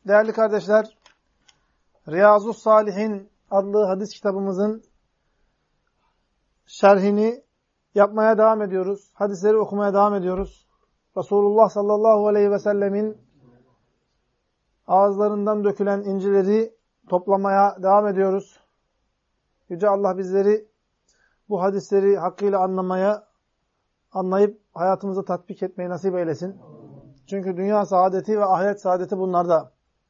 Değerli kardeşler, Riyazu's-Salihin adlı hadis kitabımızın şerhini yapmaya devam ediyoruz. Hadisleri okumaya devam ediyoruz. Resulullah sallallahu aleyhi ve sellemin ağızlarından dökülen incileri toplamaya devam ediyoruz. Yüce Allah bizleri bu hadisleri hakkıyla anlayıp hayatımıza tatbik etmeyi nasip eylesin. Çünkü dünya saadeti ve ahiret saadeti bunlarda.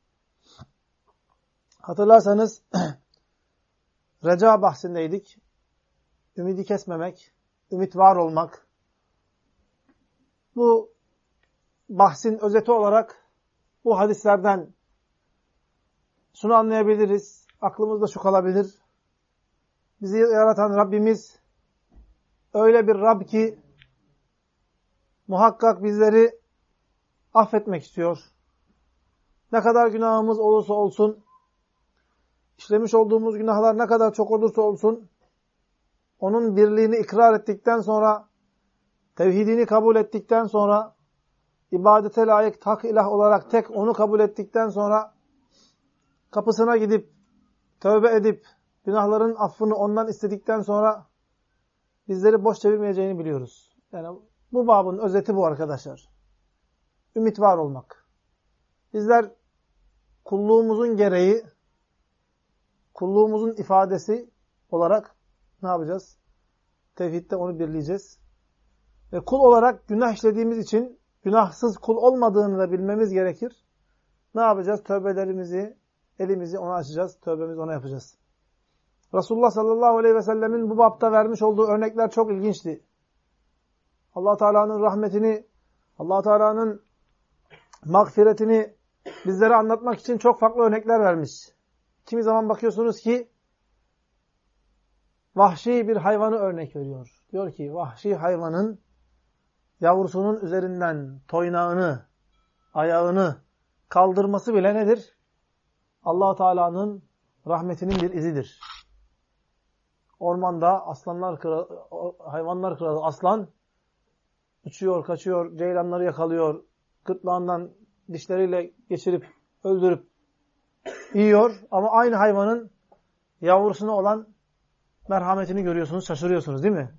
Hatırlarsanız reca bahsindeydik. Ümidi kesmemek, ümit var olmak. Bu bahsin özeti olarak bu hadislerden şunu anlayabiliriz. Aklımızda şu kalabilir. Bizi yaratan Rabbimiz öyle bir Rab ki muhakkak bizleri affetmek istiyor. Ne kadar günahımız olursa olsun, işlemiş olduğumuz günahlar ne kadar çok olursa olsun, onun birliğini ikrar ettikten sonra, tevhidini kabul ettikten sonra, ibadete layık hak ilah olarak tek onu kabul ettikten sonra, kapısına gidip, tövbe edip, günahların affını ondan istedikten sonra, bizleri boş çevirmeyeceğini biliyoruz. Yani bu babın özeti bu arkadaşlar. Ümit var olmak. Bizler kulluğumuzun gereği, kulluğumuzun ifadesi olarak ne yapacağız? Tevhidde onu birleyeceğiz. Ve kul olarak günah işlediğimiz için günahsız kul olmadığını da bilmemiz gerekir. Ne yapacağız? Tövbelerimizi, elimizi ona açacağız. Tövbemizi ona yapacağız. Resulullah sallallahu aleyhi ve sellemin bu bapta vermiş olduğu örnekler çok ilginçti. Allah Teala'nın rahmetini, Allah Teala'nın mağfiretini bizlere anlatmak için çok farklı örnekler vermiş. Kimi zaman bakıyorsunuz ki vahşi bir hayvanı örnek veriyor. Diyor ki vahşi hayvanın yavrusunun üzerinden toynağını, ayağını kaldırması bile nedir? Allah Teala'nın rahmetinin bir izidir. Ormanda hayvanlar kralı aslan uçuyor, kaçıyor, ceylanları yakalıyor, gırtlağından dişleriyle geçirip, öldürüp yiyor. Ama aynı hayvanın yavrusuna olan merhametini görüyorsunuz, şaşırıyorsunuz değil mi?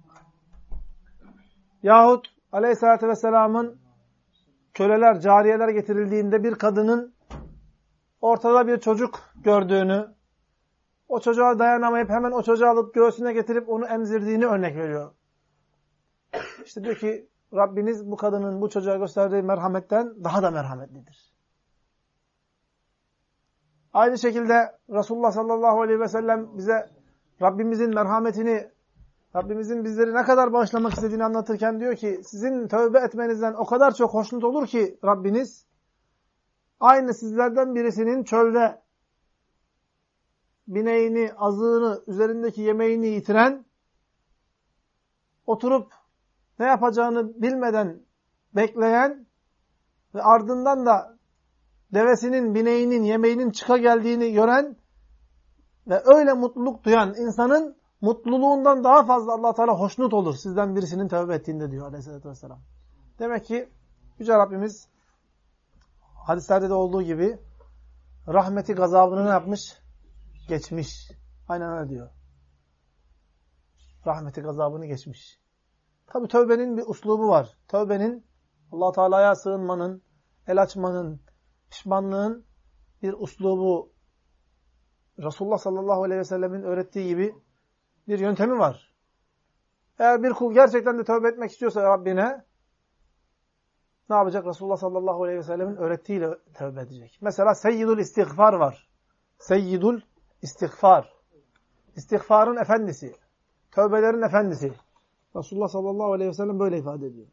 Yahut Aleyhisselatü Vesselam'ın köleler, cariyeler getirildiğinde bir kadının ortada bir çocuk gördüğünü, o çocuğa dayanamayıp hemen o çocuğu alıp göğsüne getirip onu emzirdiğini örnek veriyor. İşte diyor ki Rabbiniz bu kadının bu çocuğa gösterdiği merhametten daha da merhametlidir. Aynı şekilde Resulullah sallallahu aleyhi ve sellem bize Rabbimizin merhametini, Rabbimizin bizleri ne kadar bağışlamak istediğini anlatırken diyor ki sizin tövbe etmenizden o kadar çok hoşnut olur ki Rabbiniz, aynı sizlerden birisinin çölde bineğini, azığını, üzerindeki yemeğini yitiren, oturup ne yapacağını bilmeden bekleyen ve ardından da devesinin, bineğinin, yemeğinin çıka geldiğini gören ve öyle mutluluk duyan insanın mutluluğundan daha fazla Allah Teala hoşnut olur sizden birisinin tövbe ettiğinde diyor Aleyhisselatü Vesselam. Demek ki Yüce Rabbimiz hadislerde de olduğu gibi rahmeti gazabını ne yapmış? Geçmiş. Aynen öyle diyor. Rahmeti gazabını geçmiş. Tabi tövbenin bir uslubu var. Tövbenin Allah Teala'ya sığınmanın, el açmanın, pişmanlığın bir uslubu, Resulullah sallallahu aleyhi ve sellemin öğrettiği gibi bir yöntemi var. Eğer bir kul gerçekten de tövbe etmek istiyorsa Rabbine ne yapacak? Resulullah sallallahu aleyhi ve sellemin öğrettiğiyle tövbe edecek. Mesela seyyidul istiğfar var. Seyyidul istiğfar. İstiğfarın efendisi. Tövbelerin efendisi. Resulullah sallallahu aleyhi ve sellem böyle ifade ediyor.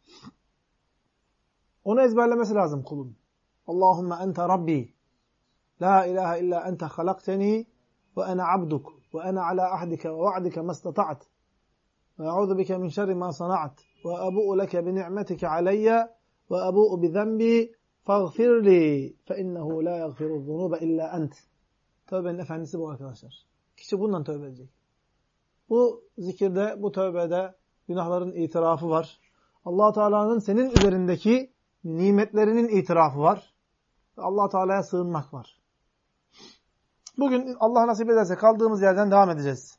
Onu ezberlemesi lazım kulun. Allahümme ente Rabbi. La ilahe illa ente halakteni ve ene abduk ve ene ala ahdike ve va'dike mastata'at ve e'udhu bike min şerri ma sana'at ve ebu'u leke bi ni'metike aleyye ve ebu'u bi zenbi faghfirli fe innehu la yaghfiru zunuba illa ent. Tövbenin efendisi bu arkadaşlar. Kişi bundan tövbe edecek. Bu zikirde, bu tövbede günahların itirafı var. Allah Teala'nın senin üzerindeki nimetlerinin itirafı var. Allah Teala'ya sığınmak var. Bugün Allah nasip ederse kaldığımız yerden devam edeceğiz.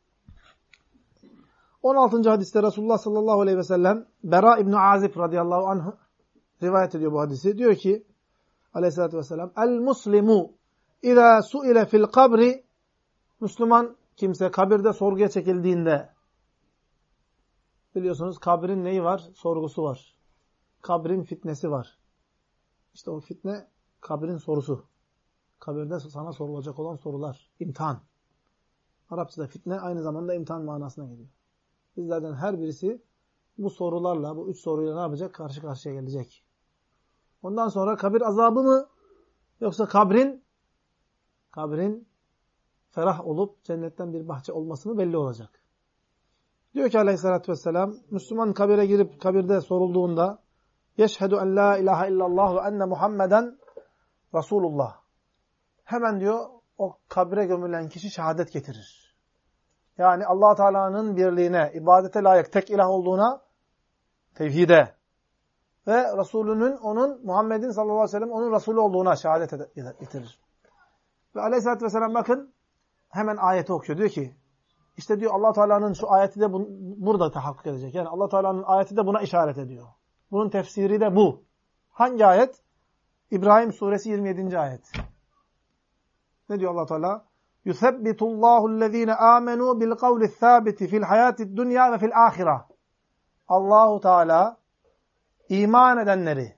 16. hadiste Resulullah sallallahu aleyhi ve sellem Bera İbn Azib radıyallahu anh rivayet ediyor bu hadisi. Diyor ki aleyhissalatü vesselam El-Muslimu İzâ su'ile fil kabri Müslüman kimse kabirde sorguya çekildiğinde biliyorsunuz kabrin neyi var? Sorgusu var. Kabrin fitnesi var. İşte o fitne kabrin sorusu. Kabirde sana sorulacak olan sorular. İmtihan. Arapçada fitne aynı zamanda imtihan manasına geliyor. Bizlerden her birisi bu sorularla, bu 3 soruyla ne yapacak? Karşı karşıya gelecek. Ondan sonra kabir azabı mı? Yoksa kabrin ferah olup cennetten bir bahçe olması mı belli olacak. Diyor ki aleyhissalatü vesselam, Müslüman kabire girip kabirde sorulduğunda yeşhedü en la ilahe illallah ve enne Muhammeden Resulullah. Hemen diyor o kabre gömülen kişi şehadet getirir. Yani Allah Teala'nın birliğine, ibadete layık tek ilah olduğuna, tevhide ve Resulünün onun Muhammed'in sallallahu aleyhi ve sellem onun Resulü olduğuna şehadet getirir. Ve aleyhissalatü vesselam bakın hemen ayeti okuyor. Diyor ki işte diyor Allah Teala'nın şu ayeti de burada tahakkuk edecek. Yani Allah Teala'nın ayeti de buna işaret ediyor. Bunun tefsiri de bu. Hangi ayet? İbrahim suresi 27. ayet. Ne diyor Allah Teala? Yusabbitullahu amenu bil kavli sabiti fil hayatid dunya ve fil ahire. Allahu Teala iman edenleri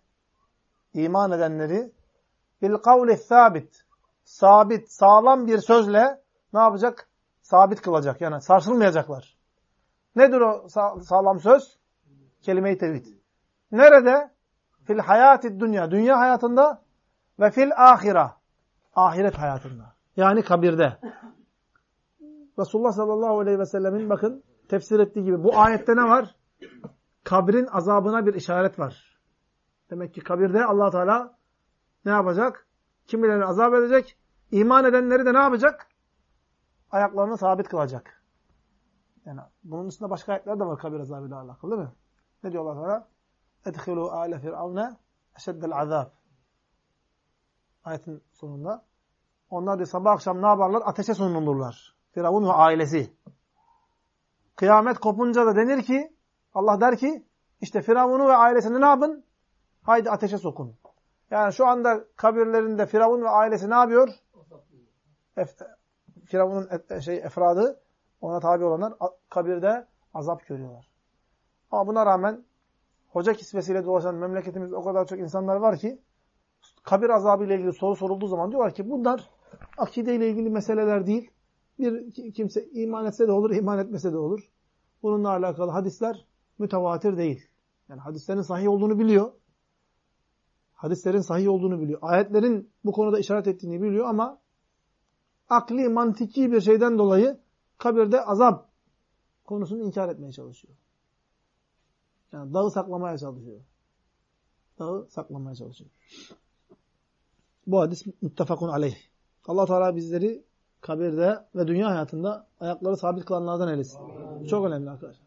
bil kavli sabit, sabit, sağlam bir sözle ne yapacak? Sabit kılacak. Yani sarsılmayacaklar. Nedir o sağlam söz? Kelime-i tevhid. Nerede? Fil hayatid dünya. Dünya hayatında ve fil ahire. Ahiret hayatında. Yani kabirde. Resulullah sallallahu aleyhi ve sellemin bakın tefsir ettiği gibi bu ayette ne var? Kabrin azabına bir işaret var. Demek ki kabirde Allah Teala ne yapacak? Kimilerini azap edecek? İman edenleri de ne yapacak? Ayaklarını sabit kılacak. Yani bunun üstünde başka ayetler de var kabir azabıyla alakalı değil mi? Ne diyor Allah Teala? اَدْخِلُوا آلَ فِرْعَوْنَ اَشَدَّ الْعَذَابِ Ayetin sonunda. Onlar diyor sabah akşam ne yaparlar? Ateşe sunulurlar. Firavun ve ailesi. Kıyamet kopunca da denir ki, Allah der ki, işte Firavun'u ve ailesini ne yapın? Haydi ateşe sokun. Yani şu anda kabirlerinde Firavun ve ailesi ne yapıyor? Firavun'un efradı, ona tabi olanlar kabirde azap görüyorlar. Ama buna rağmen hoca kisvesiyle dolaşan memleketimizde o kadar çok insanlar var ki kabir azabı ile ilgili soru sorulduğu zaman diyorlar ki bunlar akideyle ilgili meseleler değil. Bir kimse iman etse de olur, iman etmese de olur. Bununla alakalı hadisler mütevatir değil. Yani hadislerin sahih olduğunu biliyor. Hadislerin sahih olduğunu biliyor. Ayetlerin bu konuda işaret ettiğini biliyor ama akli, mantiki bir şeyden dolayı kabirde azap konusunu inkar etmeye çalışıyor. Yani dağı saklamaya çalışıyor. Dağı saklamaya çalışıyor. Bu hadis muttefakun aleyh. Allah Teala bizleri kabirde ve dünya hayatında ayakları sabit kılanlardan eylesin. Amin. Çok önemli arkadaşlar.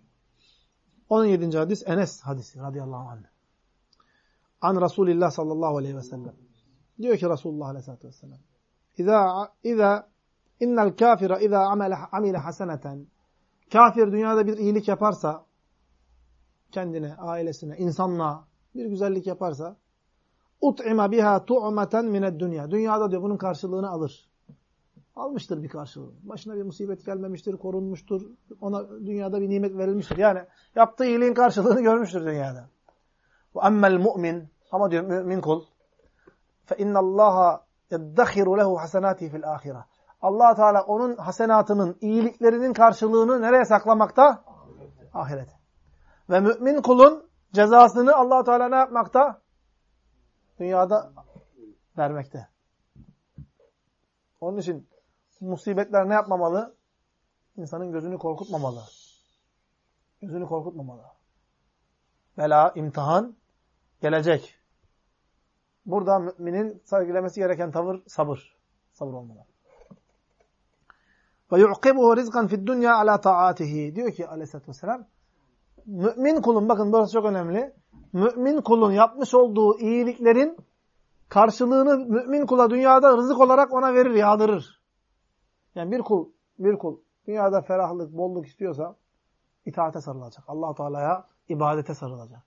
17. hadis Enes hadisi radıyallahu anh. An Resulillah sallallahu aleyhi ve sellem. Diyor ki Resulullah aleyhissalatü vesselam. İnnel kafire izâ amile haseneten. Kafir dünyada bir iyilik yaparsa, kendine, ailesine, insanlığa bir güzellik yaparsa, ut'ima biha tu'meten mined dünya. Dünyada diyor bunun karşılığını alır. Almıştır bir karşılığı. Başına bir musibet gelmemiştir, korunmuştur. Ona dünyada bir nimet verilmiştir. Yani yaptığı iyiliğin karşılığını görmüştür dünyada. Ve emmel mu'min, ama diyor mümin kul, fe innallaha yeddekhiru lehu hasenati fil ahire. Allah Teala onun hasenatının, iyiliklerinin karşılığını nereye saklamakta? Ahirete. Ve mümin kulun cezasını Allah Teala ne yapmakta? Dünyada vermekte. Onun için musibetler ne yapmamalı? İnsanın gözünü korkutmamalı. Gözünü korkutmamalı. Bela, imtihan gelecek. Burada müminin sergilemesi gereken tavır sabır. Sabır olmalı. Ve yu'qibuhu rizqan fid dunya ala ta'atihi. Diyor ki Aleyhisselatü Vesselam, mümin kulun, bakın burası çok önemli. Mümin kulun yapmış olduğu iyiliklerin karşılığını mümin kula dünyada rızık olarak ona verir, yağdırır. Yani bir kul dünyada ferahlık, bolluk istiyorsa itaate sarılacak. Allah-u Teala'ya ibadete sarılacak.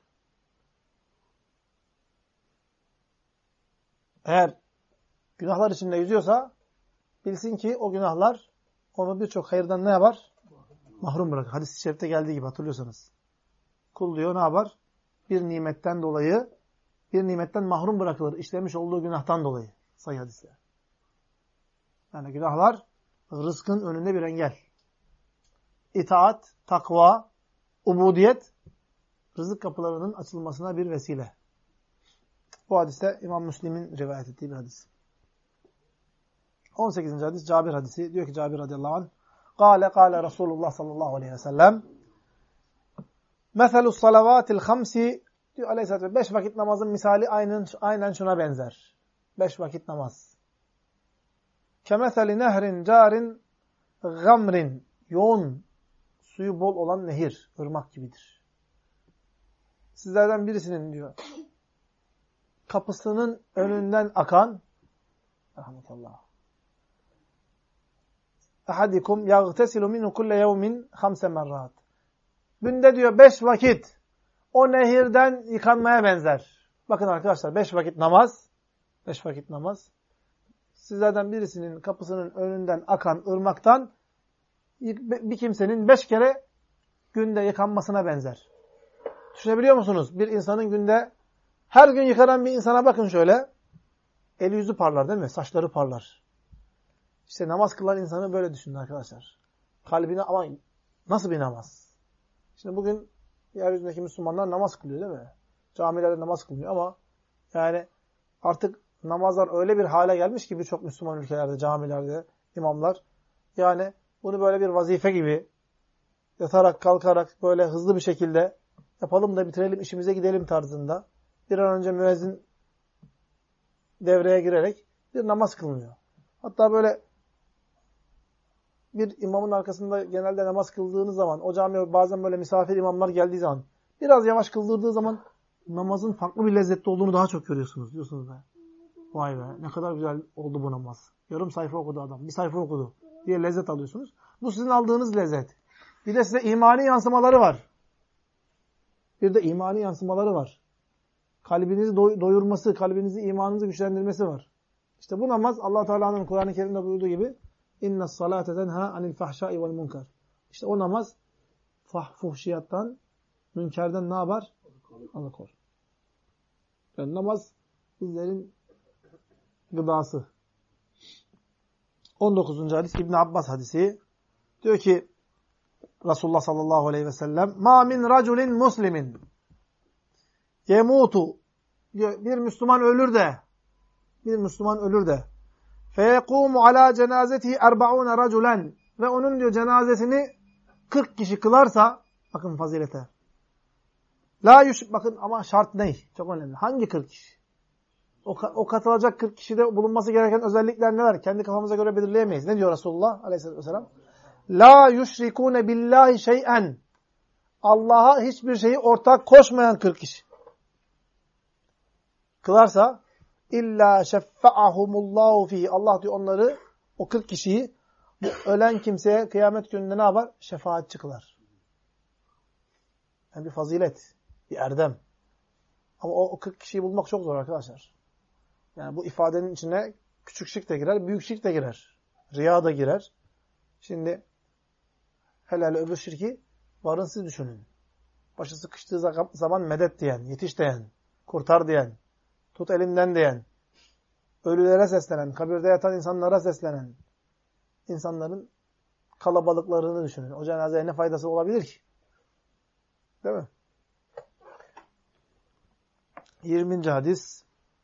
Eğer günahlar içinde yüzüyorsa bilsin ki o günahlar onu birçok hayırdan ne yapar? Mahrum bırakır. Hadis-i şerifte geldiği gibi hatırlıyorsanız. Kul diyor ne yapar? Bir nimetten dolayı, bir nimetten mahrum bırakılır. İşlemiş olduğu günahtan dolayı. Sahih hadiste. Yani günahlar rızkın önünde bir engel. İtaat, takva, ubudiyet rızık kapılarının açılmasına bir vesile. Bu hadiste İmam Müslim'in rivayet ettiği bir hadis. 18. hadis Cabir hadisi. Diyor ki Cabir radıyallahu anh Kâle Resulullah sallallahu aleyhi ve sellem Meselus salavatil hamsi diyor aleyhissalatü vesselam 5 vakit namazın misali aynen şuna benzer. 5 vakit namaz. Kemeseli nehrin carin gamrin yoğun suyu bol olan nehir, ırmak gibidir. Sizlerden birisinin diyor kapısının önünden akan rahmetullah ahadikum yagtesilu minhu kulle yevmin 5 merrat. Günde diyor 5 vakit o nehirden yıkanmaya benzer. Bakın arkadaşlar 5 vakit namaz. 5 vakit namaz. Sizlerden birisinin kapısının önünden akan ırmaktan bir kimsenin 5 kere günde yıkanmasına benzer. Düşünebiliyor musunuz? Bir insanın günde her gün yıkanan bir insana bakın şöyle. Eli yüzü parlar değil mi? Saçları parlar. İşte namaz kılan insanı böyle düşünün arkadaşlar. Kalbine ama nasıl bir namaz? Şimdi bugün yeryüzündeki Müslümanlar namaz kılıyor değil mi? Camilerde namaz kılmıyor ama yani artık namazlar öyle bir hale gelmiş ki birçok Müslüman ülkelerde, camilerde, imamlar yani bunu böyle bir vazife gibi yatarak, kalkarak böyle hızlı bir şekilde yapalım da bitirelim, işimize gidelim tarzında bir an önce müezzin devreye girerek bir namaz kılınıyor. Hatta böyle bir imamın arkasında genelde namaz kıldığınız zaman, o camiye bazen böyle misafir imamlar geldiği zaman, biraz yavaş kıldırdığı zaman namazın farklı bir lezzetli olduğunu daha çok görüyorsunuz. Diyorsunuz be. Vay be ne kadar güzel oldu bu namaz. Yarım sayfa okudu adam, bir sayfa okudu diye lezzet alıyorsunuz. Bu sizin aldığınız lezzet. Bir de size imani yansımaları var. Kalbinizi doyurması, kalbinizi, imanınızı güçlendirmesi var. İşte bu namaz Allah Teala'nın Kur'an-ı Kerim'de buyurduğu gibi İnne salate tenha anil fahşai vel munkar. İşte o namaz fuhşiyattan, münkerden ne yapar? Alıkor. Yani namaz bizlerin gıdası. 19. hadis İbn Abbas hadisi. Diyor ki Resulullah sallallahu aleyhi ve sellem Ma min raculin muslimin yemutu diyor, bir Müslüman ölür de feyekumu ala cenazetihi 40 raculen ve onun diyor cenazesini 40 kişi kılarsa bakın fazilete. Bakın ama şart ne? Çok önemli. Hangi 40 kişi? O katılacak 40 kişide bulunması gereken özellikler neler? Kendi kafamıza göre belirleyemeyiz. Ne diyor Resulullah aleyhissalatü vesselam? La yüşrikûne billahi şey'en. Allah'a hiçbir şeyi ortak koşmayan 40 kişi. Kılarsa illa şeffa'ahumullahu fihi. Allah diyor onları, o 40 kişiyi bu ölen kimseye kıyamet gününde ne yapar? Şefaatçi kılar. Yani bir fazilet, bir erdem. Ama o 40 kişiyi bulmak çok zor arkadaşlar. Yani bu ifadenin içine küçük şirk de girer, büyük şirk de girer. Riya da girer. Şimdi helal öbür şirki varın siz düşünün. Başı sıkıştığı zaman medet diyen, yetiş diyen, kurtar diyen, tut elimden diyen, ölülere seslenen, kabirde yatan insanlara seslenen insanların kalabalıklarını düşünün. O cenazeye ne faydası olabilir ki? Değil mi? 20. hadis.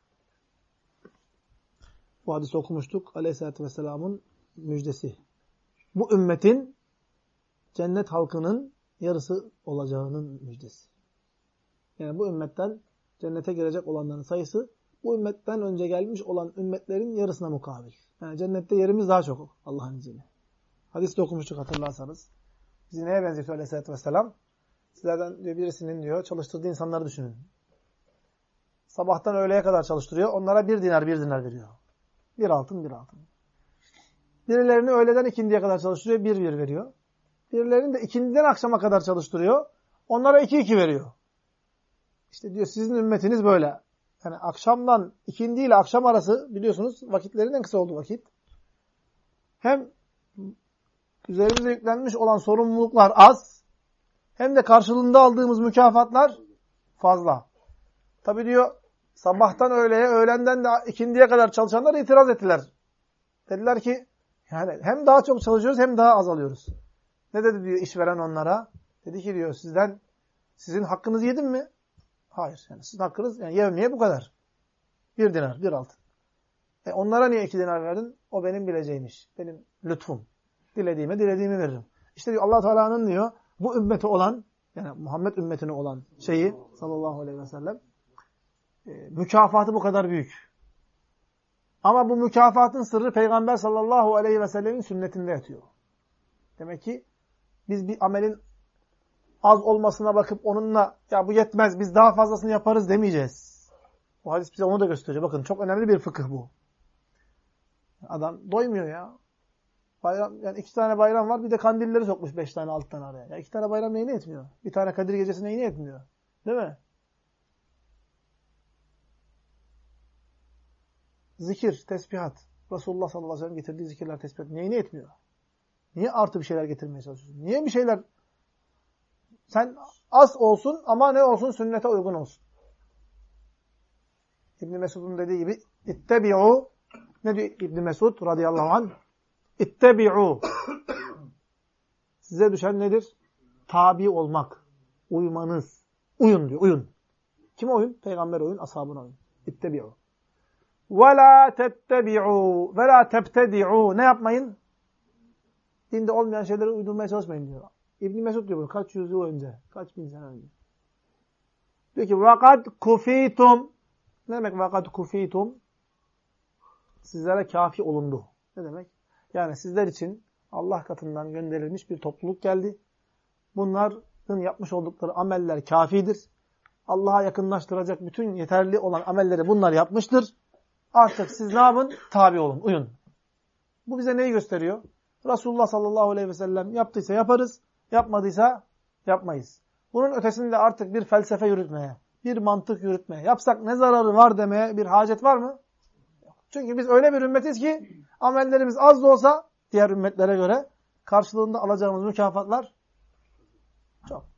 Bu hadisi okumuştuk. Aleyhisselatü Vesselam'ın müjdesi. Bu ümmetin cennet halkının yarısı olacağının müjdesi. Yani bu ümmetten cennete girecek olanların sayısı bu ümmetten önce gelmiş olan ümmetlerin yarısına mukabil. Yani cennette yerimiz daha çok Allah'ın izniyle. Hadiste okumuştuk hatırlarsanız. Bizi neye benzetiyor Aleyhisselatü Vesselam? Sizlerden birisinin diyor çalıştırdığı insanları düşünün. sabahtan öğleye kadar çalıştırıyor. Onlara 1 dinar veriyor. 1 altın. Birilerini öğleden ikindiye kadar çalıştırıyor. 1 veriyor. Birilerini de ikindiden akşama kadar çalıştırıyor. Onlara 2 veriyor. İşte diyor sizin ümmetiniz böyle. Yani akşamdan ikindi ile akşam arası biliyorsunuz vakitlerin en kısa olduğu vakit. Hem üzerimize yüklenmiş olan sorumluluklar az, hem de karşılığında aldığımız mükafatlar fazla. Tabi diyor sabahtan öğleye, öğlenden de ikindiye kadar çalışanlar itiraz ettiler. Dediler ki yani hem daha çok çalışıyoruz hem daha az alıyoruz. Ne dedi diyor işveren onlara? Dedi ki diyor sizin hakkınızı yedim mi? Hayır. Yani sizin hakkınız yani yevmiye bu kadar. 1 dinar, 1 altın. Onlara niye 2 dinar verdin? O benim bileceğim iş. Benim lütfum. Dilediğimi veririm. İşte diyor Allah Teala'nın diyor bu ümmeti olan yani Muhammed ümmetine olan şeyi sallallahu aleyhi ve sellem mükafatı bu kadar büyük. Ama bu mükafatın sırrı Peygamber sallallahu aleyhi ve sellemin sünnetinde yatıyor. Demek ki biz bir amelin az olmasına bakıp onunla ya bu yetmez biz daha fazlasını yaparız demeyeceğiz. Bu hadis bize onu da gösteriyor. Bakın çok önemli bir fıkıh bu. Adam doymuyor ya. Bayram, yani 2 tane bayram var bir de kandilleri sokmuş 5 tane 6 tane araya. Ya 2 tane bayram neyine etmiyor? Bir tane Kadir Gecesi neyine etmiyor? Değil mi? Zikir, tesbihat. Resulullah sallallahu aleyhi ve sellem getirdiği zikirler, tesbihat neyine etmiyor? Niye artı bir şeyler getirmeye çalışıyorsun? Niye bir şeyler sen az olsun ama ne olsun? Sünnete uygun olsun. İbn Mesud'un dediği gibi ittebi'u ne diyor İbn Mesud radıyallahu anh? İttebi'u size düşen nedir? Tabi olmak. Uymanız. Uyun diyor. Uyun. Kime uyun? Peygamber uyun, ashabına uyun. İttebi'u. Ve la tettebi'u ve la tebtedi'u. Ne yapmayın? Dinde olmayan şeyleri uydurmaya çalışmayın diyor. İbn Mesud diyor bunu kaç yüzyıl önce. Kaç bin sene önce. Diyor ki وَقَدْ كُفِيتُمْ ne demek وَقَدْ كُفِيتُمْ? Sizlere kafi olundu. Ne demek? Yani sizler için Allah katından gönderilmiş bir topluluk geldi. Bunların yapmış oldukları ameller kafidir. Allah'a yakınlaştıracak bütün yeterli olan amelleri bunlar yapmıştır. Artık siz ne yapın? Tabi olun, uyun. Bu bize neyi gösteriyor? Resulullah sallallahu aleyhi ve sellem yaptıysa yaparız, yapmadıysa yapmayız. Bunun ötesinde artık bir felsefe yürütmeye, bir mantık yürütmeye, yapsak ne zararı var demeye bir hacet var mı? Çünkü biz öyle bir ümmetiz ki amellerimiz az da olsa diğer ümmetlere göre karşılığında alacağımız mükafatlar çok.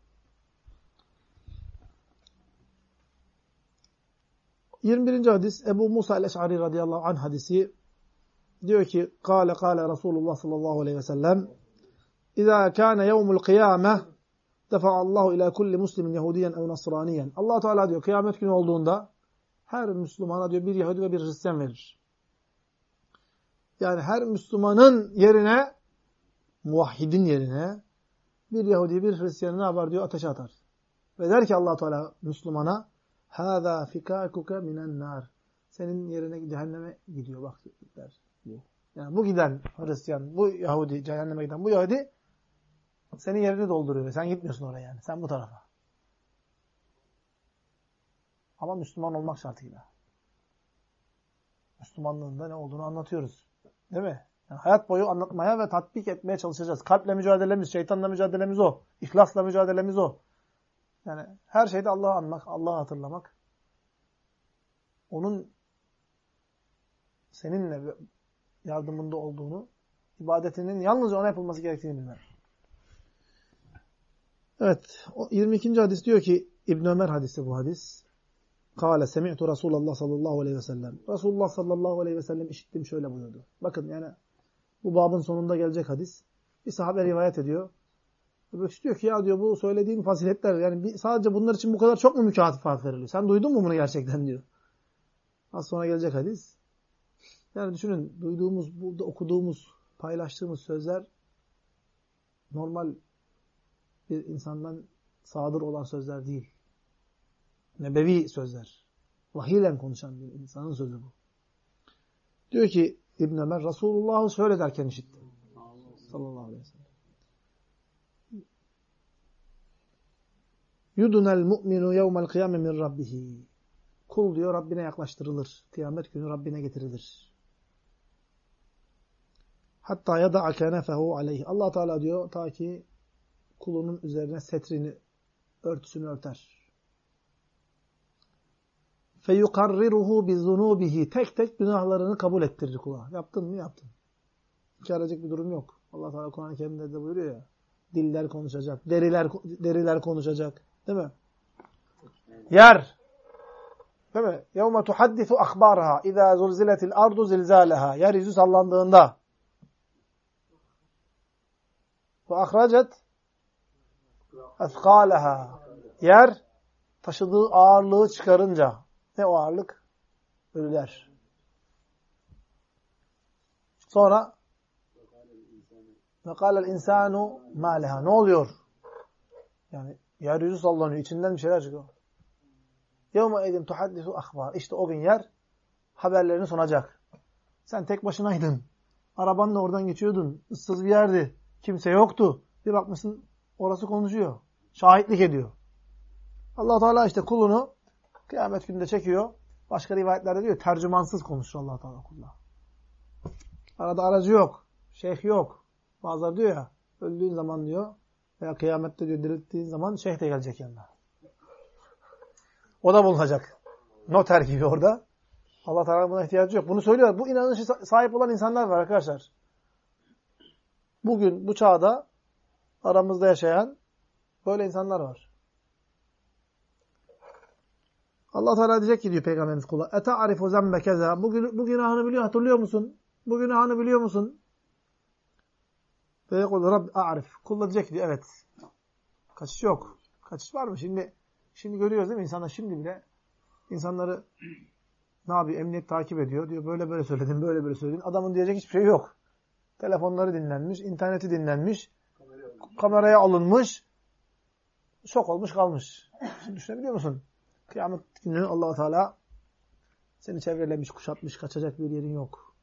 ...21. hadis Ebu Musa el-Eş'ari radıyallahu anh hadisi diyor ki kâle Resulullah sallallahu aleyhi ve sellem İzâ kâne yevmul kıyâmeh defa'allahu ilâ kulli muslimin Yahudiyen ev Nasraniyen. Allah Teala diyor kıyamet günü olduğunda her Müslümana diyor bir Yahudi ve bir Hristiyan verir. Yani her Müslümanın yerine, muvahhidin yerine bir Yahudi bir Hristiyanı ne yapar diyor? Ateşe atar. Ve der ki Allah Teala Müslümana hâzâ fikâkuke minen nâr. Senin yerine cehenneme gidiyor bak der. Yani bu giden Hristiyan, bu Yahudi, cehenneme giden bu Yahudi senin yerini dolduruyor. Sen gitmiyorsun oraya yani. Sen bu tarafa. Ama Müslüman olmak şartıyla. Müslümanlığın da ne olduğunu anlatıyoruz. Değil mi? Yani hayat boyu anlatmaya ve tatbik etmeye çalışacağız. Kalple mücadelemiz, şeytanla mücadelemiz o. İhlasla mücadelemiz o. Yani her şeyde Allah'ı anmak, Allah'ı hatırlamak. Onun seninle yardımında olduğunu, ibadetinin yalnızca ona yapılması gerektiğini bilmek. Evet. 22. hadis diyor ki İbn Ömer hadisi bu hadis. Kâle semi'tu Resulullah sallallahu aleyhi ve sellem. Resulullah sallallahu aleyhi ve sellem işittim şöyle buyurdu. Bakın yani bu babın sonunda gelecek hadis. Bir sahabe rivayet ediyor. Öbürküsü diyor ki ya diyor bu söylediğin faziletler yani sadece bunlar için bu kadar çok mu mükafat veriliyor? Sen duydun mu bunu gerçekten diyor. Az sonra gelecek hadis. Yani düşünün duyduğumuz, burada okuduğumuz, paylaştığımız sözler normal bir insandan sadır olan sözler değil. Nebevi sözler. Vahiyle konuşan bir insanın sözü bu. Diyor ki İbn Ömer, Resulullah'ı şöyle derken işittim. Sallallahu aleyhi ve sellem. Yudunel mu'minu yevmel kıyame min rabbihi. Kul diyor Rabbine yaklaştırılır. Kıyamet günü Rabbine getirilir. Hatta yada'a kenefehu aleyhi. Allah Teala diyor ta ki kulunun üzerine setrini, örtüsünü örter. Feyukarriruhu bizunubihi. Tek tek günahlarını kabul ettirir kula. Yaptın mı? Yaptın. İnkaracak bir durum yok. Allah Teala Kur'an-ı Kerim'de de buyuruyor ya. Diller konuşacak, deriler konuşacak. Değil mi? Yer. Değil mi? يَوْمَ تُحَدِّثُ أَخْبَارَهَا اِذَا زُلْزِلَتِ الْأَرْضُ زِلْزَالَهَا. Yeryüzü sallandığında. وَأَخْرَجَتْ اَثْقَالَهَا. Yer taşıdığı ağırlığı çıkarınca. Ne o ağırlık? Ölüler. Sonra وَقَالَ الْاِنْسَانُ مَا لَهَا. Ne oluyor? Yani yeryüzü sallanıyor. İçinden bir şeyler çıkıyor. يَوْمَ اَذٍ تُحَدِّثُ أَخْبَارِ. İşte o gün yer haberlerini sunacak. Sen tek başınaydın. Arabanla oradan geçiyordun. Issız bir yerdi. Kimse yoktu. Bir bakmışsın orası konuşuyor. Şahitlik ediyor. Allah Teala işte kulunu kıyamet gününde çekiyor. Başka rivayetlerde diyor tercümansız konuşur Allah Teala kuluna. Arada aracı yok. Şeyh yok. Bazıları diyor ya öldüğün zaman diyor veya kıyamette diyor dirilttiğin zaman şeyh de gelecek yanına. O da bulunacak. Noter gibi orada. Allah Teala buna ihtiyacı yok. Bunu söylüyor. Bu inanışı sahip olan insanlar var arkadaşlar. Bugün bu çağda aramızda yaşayan böyle insanlar var. Allah Teala diyecek ki diyor Peygamberimiz kula eta'rifu zemme keza. Bu günahını biliyor, hatırlıyor musun? Bu günahını biliyor musun? Ve yekul Rabbi a'rif. Kul da diyecek ki diyor evet. Kaçış yok. Kaçış var mı? Şimdi görüyoruz değil mi? İnsanlar şimdi bile insanları ne yapıyor? Emniyet takip ediyor. Diyor böyle böyle söyledin, böyle böyle söyledin. Adamın diyecek hiçbir şey yok. Telefonları dinlenmiş, interneti dinlenmiş, kameraya alınmış, şok olmuş kalmış. Şimdi düşünebiliyor musun? Kıyamet günü Allah Teala seni çevrelemiş, kuşatmış, kaçacak bir yerin yok.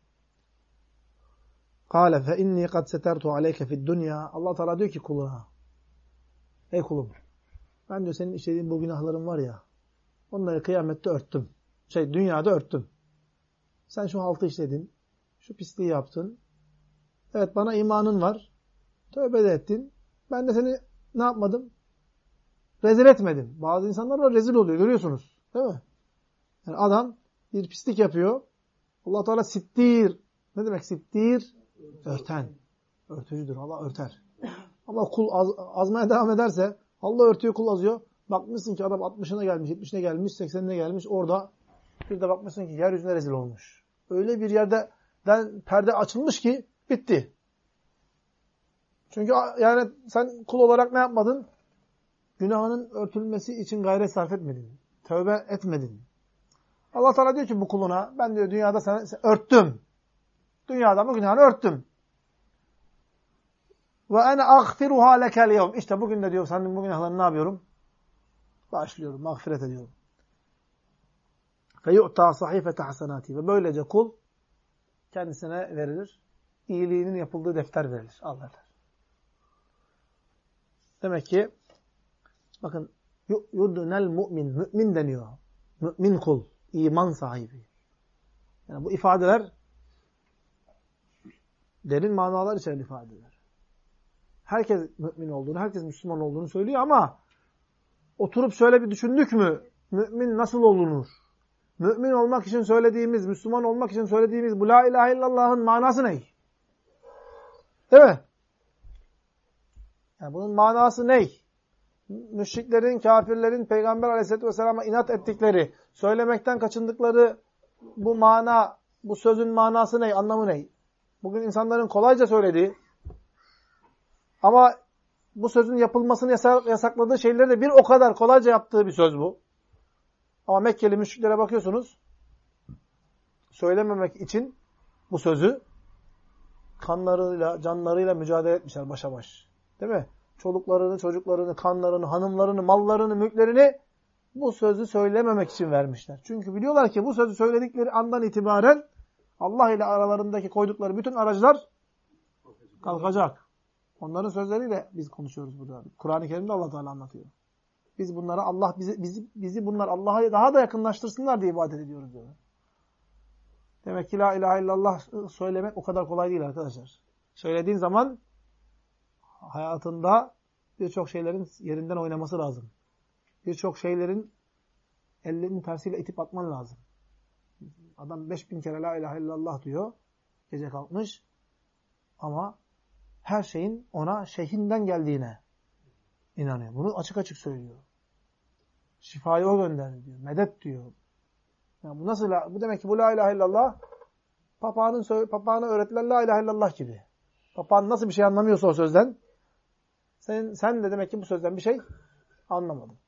Kâle fe inni kad setertu aleyke fid dunya. Allah Teala diyor ki kuluna, ey kulum, ben diyor senin işlediğin bu günahların var ya, onları kıyamette örttüm. Dünyada örttüm. Sen şu haltı işledin, şu pisliği yaptın. Evet bana imanın var. Tövbe de ettin. Ben de seni ne yapmadım? Rezil etmedim. Bazı insanlar var rezil oluyor görüyorsunuz. Değil mi? Yani adam bir pislik yapıyor. Allah Teala sittir. Ne demek sittir? Örten. Örtücüdür. Allah örter. Ama kul azmaya devam ederse Allah örtüyor kul azıyor. Bakmışsın ki adam 60'ına gelmiş, 70'ine gelmiş, 80'ine gelmiş. Orada bir de bakmışsın ki yeryüzüne rezil olmuş. Öyle bir yerden perde açılmış ki bitti. Çünkü yani sen kul olarak ne yapmadın? Günahının örtülmesi için gayret sarf etmedin. Tövbe etmedin. Allah Teala diyor ki bu kuluna ben diyor dünyada seni örttüm. Dünyada bu günahını örttüm. Ve ene agfiruha lekel yevm. İşte bugün de diyor senin bu günahlarını ne yapıyorum? Bağışlıyorum, mağfiret ediyorum. Fe yu'ta sahifete hasenati. Ve böylece kul kendisine verilir. İyiliğinin yapıldığı defter verilir. Allah der. Demek ki bakın yudnel mu'min. Mü'min deniyor. Mü'min kul. İman sahibi. Yani bu ifadeler derin manalar içeren ifadeler. Herkes mümin olduğunu, herkes Müslüman olduğunu söylüyor ama oturup şöyle bir düşündük mü? Mümin nasıl olunur? Mümin olmak için söylediğimiz, Müslüman olmak için söylediğimiz bu la ilahe illallah'ın manası ne? Değil mi? Yani bunun manası ne? Müşriklerin, kafirlerin Peygamber Aleyhisselatü Vesselam'a inat ettikleri, söylemekten kaçındıkları bu mana, bu sözün manası ne? Anlamı ne? Bugün insanların kolayca söylediği ama bu sözün yapılmasını yasakladığı şeyleri de bir o kadar kolayca yaptığı bir söz bu. Ama Mekkeli müşriklere bakıyorsunuz, söylememek için bu sözü kanlarıyla, canlarıyla mücadele etmişler başa baş. Değil mi? Çoluklarını, çocuklarını, kanlarını, hanımlarını, mallarını, mülklerini bu sözü söylememek için vermişler. Çünkü biliyorlar ki bu sözü söyledikleri andan itibaren Allah ile aralarındaki koydukları bütün aracılar kalkacak. Onların sözleriyle biz konuşuyoruz burada. Kur'an-ı Kerim'de Allah Teala anlatıyor. Biz bunlara Allah bizi bunlar Allah'a daha da yakınlaştırsınlar diye ibadet ediyoruz diyor. Demek ki la ilahe illallah söylemek o kadar kolay değil arkadaşlar. Söylediğin zaman hayatında birçok şeylerin yerinden oynaması lazım. Birçok şeylerin ellerinin tersiyle itip atman lazım. Adam 5000 kere la ilahe illallah diyor. Gece kalkmış. Ama her şeyin ona şeyhinden geldiğine inanıyor. Bunu açık açık söylüyor. Şifayı o gönderdi diyor. Medet diyor. Yani bu nasıl? Bu demek ki bu la ilahe illallah papağana öğretilen la ilahe illallah gibi. Papağan nasıl bir şey anlamıyorsa o sözden sen de demek ki bu sözden bir şey anlamadın.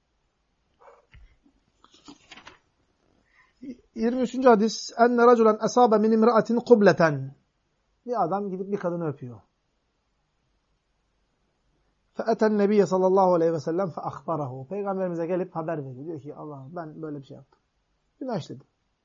23. hadis enne raculen asabe min imra'atin kubleten. Bir adam gidip bir kadını öpüyor. Fe'eten nebiyye sallallahu aleyhi ve sellem feakhbarahu. Peygamberimize gelip haber veriyor. Diyor ki Allah ben böyle bir şey yaptım. Günah işledim.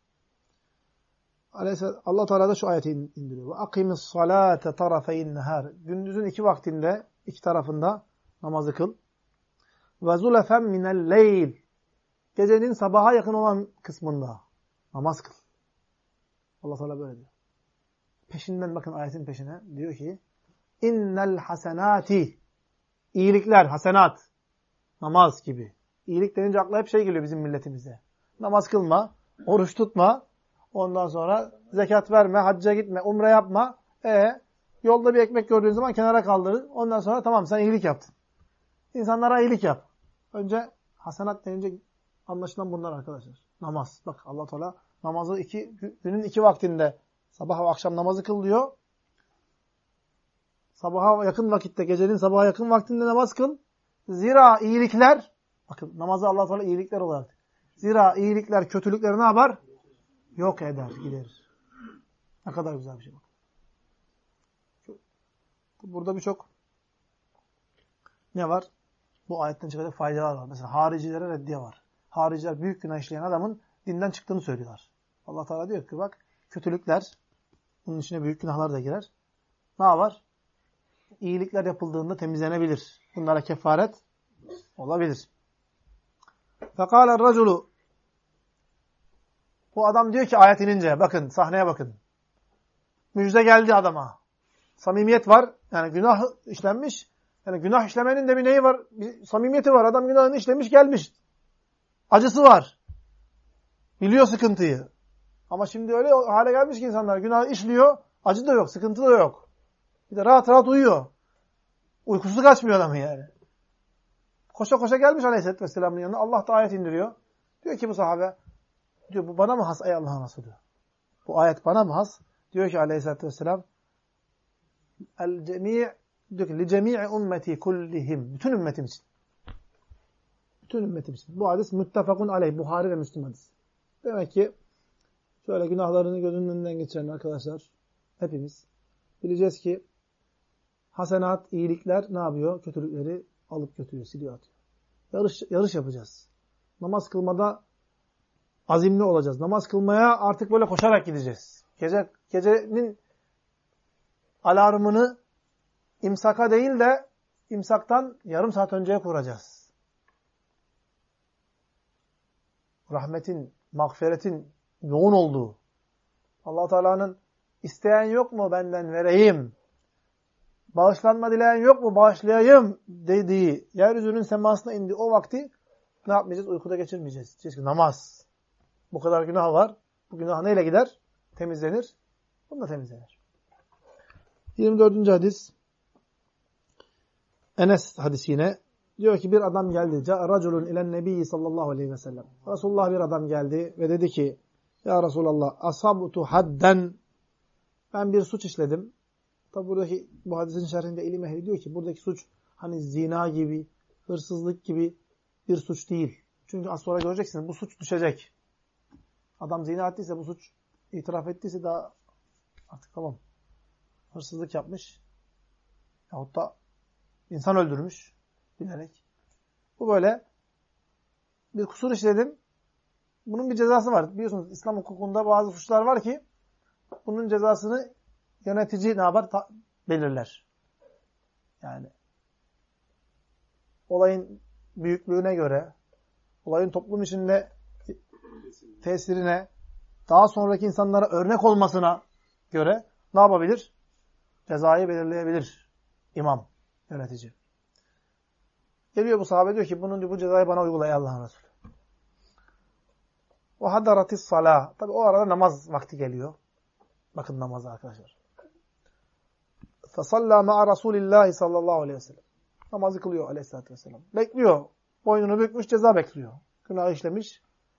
Allah Teala da şu ayeti indiriyor. Ve akimis salate tarafeyn nehar. Gündüzün iki vaktinde, iki tarafında namazı kıl. Ve zulefen minel leyl. Gecenin sabaha yakın olan kısmında namaz kıl. Allah Teala böyle diyor. Peşinden bakın ayetin peşine. Diyor ki innel hasenati. İyilikler, hasenat. Namaz gibi. İyilik denince akla hep şey geliyor bizim milletimize. Namaz kılma, oruç tutma, ondan sonra zekat verme, hacca gitme, umre yapma. Yolda bir ekmek gördüğün zaman kenara kaldırır. Ondan sonra tamam sen iyilik yaptın. İnsanlara iyilik yap. Önce hasenat denince anlaşılan bunlar arkadaşlar. Namaz. Bak Allah Teala namazı günün iki vaktinde sabah ve akşam namazı kıl diyor. Sabaha yakın vakitte, gecenin sabaha yakın vaktinde namaz kıl. Zira iyilikler, bakın namazı Allah Teala iyilikler olarak. Zira iyilikler kötülükleri ne yapar? Yok eder, giderir. Ne kadar güzel bir şey bak. Burada birçok ne var? Bu ayetten çıkacak faydalar var. Mesela haricilere reddiye var. Hariciler büyük günah işleyen adamın dinden çıktığını söylüyorlar. Allah Teala diyor ki bak kötülükler, bunun içine büyük günahlar da girer. Ne var? İyilikler yapıldığında temizlenebilir. Bunlara kefaret olabilir. Fekâler raculu. Bu adam diyor ki ayet inince, bakın sahneye bakın. Müjde geldi adama. Samimiyet var. Yani günah işlenmiş. Yani günah işlemenin de bir neyi var? Bir samimiyeti var. Adam günahını işlemiş gelmiş. Acısı var. Biliyor sıkıntıyı. Ama şimdi öyle hale gelmiş ki insanlar günah işliyor. Acı da yok, sıkıntı da yok. Bir de rahat rahat uyuyor. Uykusu kaçmıyor adamın yani. Koşa koşa gelmiş Aleyhisselatü Vesselam'ın yanına. Allah da ayet indiriyor. Diyor ki bu sahabe, diyor bu bana mı has ey Allah'ın Resulü? Bu ayet bana mı has? Diyor ki Aleyhisselatü Vesselam diyor ki li cemii ümmeti kullihim. Bütün ümmetim için. Bütün ümmetim için. Bu hadis muttefakun aleyh. Buhari ve Müslim hadis. Demek ki şöyle günahlarını gözünün önünden geçiren arkadaşlar hepimiz bileceğiz ki hasenat, iyilikler ne yapıyor? Kötülükleri alıp götürüyor, siliyor, atıyor. Yarış yapacağız. Namaz kılmada azimli olacağız. Namaz kılmaya artık böyle koşarak gideceğiz. Gecenin alarmını imsaka değil de imsaktan yarım saat önceye kuracağız. Rahmetin, mağfiretin yoğun olduğu, Allah Teala'nın isteyen yok mu benden vereyim, bağışlanma dileyen yok mu bağışlayayım dediği, yeryüzünün semasına indiği o vakti ne yapmayacağız? Uykuda geçirmeyeceğiz. Diyeceğiz ki namaz. Bu kadar günah var. Bu günah neyle gider? Temizlenir. Bununla temizlenir. 24. hadis. Enes hadisi yine. Diyor ki bir adam geldi. Câ'a raculun ilen nebiyyi sallallahu aleyhi ve sellem. Resulullah bir adam geldi ve dedi ki ya Resulallah asabtu hadden, ben bir suç işledim. Tabi buradaki bu hadisin şerhinde ilim ehli diyor ki buradaki suç hani zina gibi, hırsızlık gibi bir suç değil. Çünkü az sonra göreceksiniz bu suç düşecek. Adam zina ettiyse, bu suç itiraf ettiyse daha artık tamam. Hırsızlık yapmış. Yahut da insan öldürmüş bilerek. Bu böyle bir kusur işledim. Bunun bir cezası var. Biliyorsunuz İslam hukukunda bazı suçlar var ki bunun cezasını yönetici ne yapar? Belirler. Yani olayın büyüklüğüne göre, olayın toplum içinde tesirine, daha sonraki insanlara örnek olmasına göre ne yapabilir? Cezayı belirleyebilir imam, yönetici. Geliyor bu sahabe diyor ki bu cezayı bana uygula ey Allah'ın Resulü. Ve hadaratis salah. Tabi o arada namaz vakti geliyor. Bakın namaza arkadaşlar. Fesallâ ma'a Rasûlillâhi sallallahu aleyhi ve sellem. Namazı kılıyor aleyhissalatü vesselam. Bekliyor. Boynunu bükmüş, ceza bekliyor. Günah işlemiş.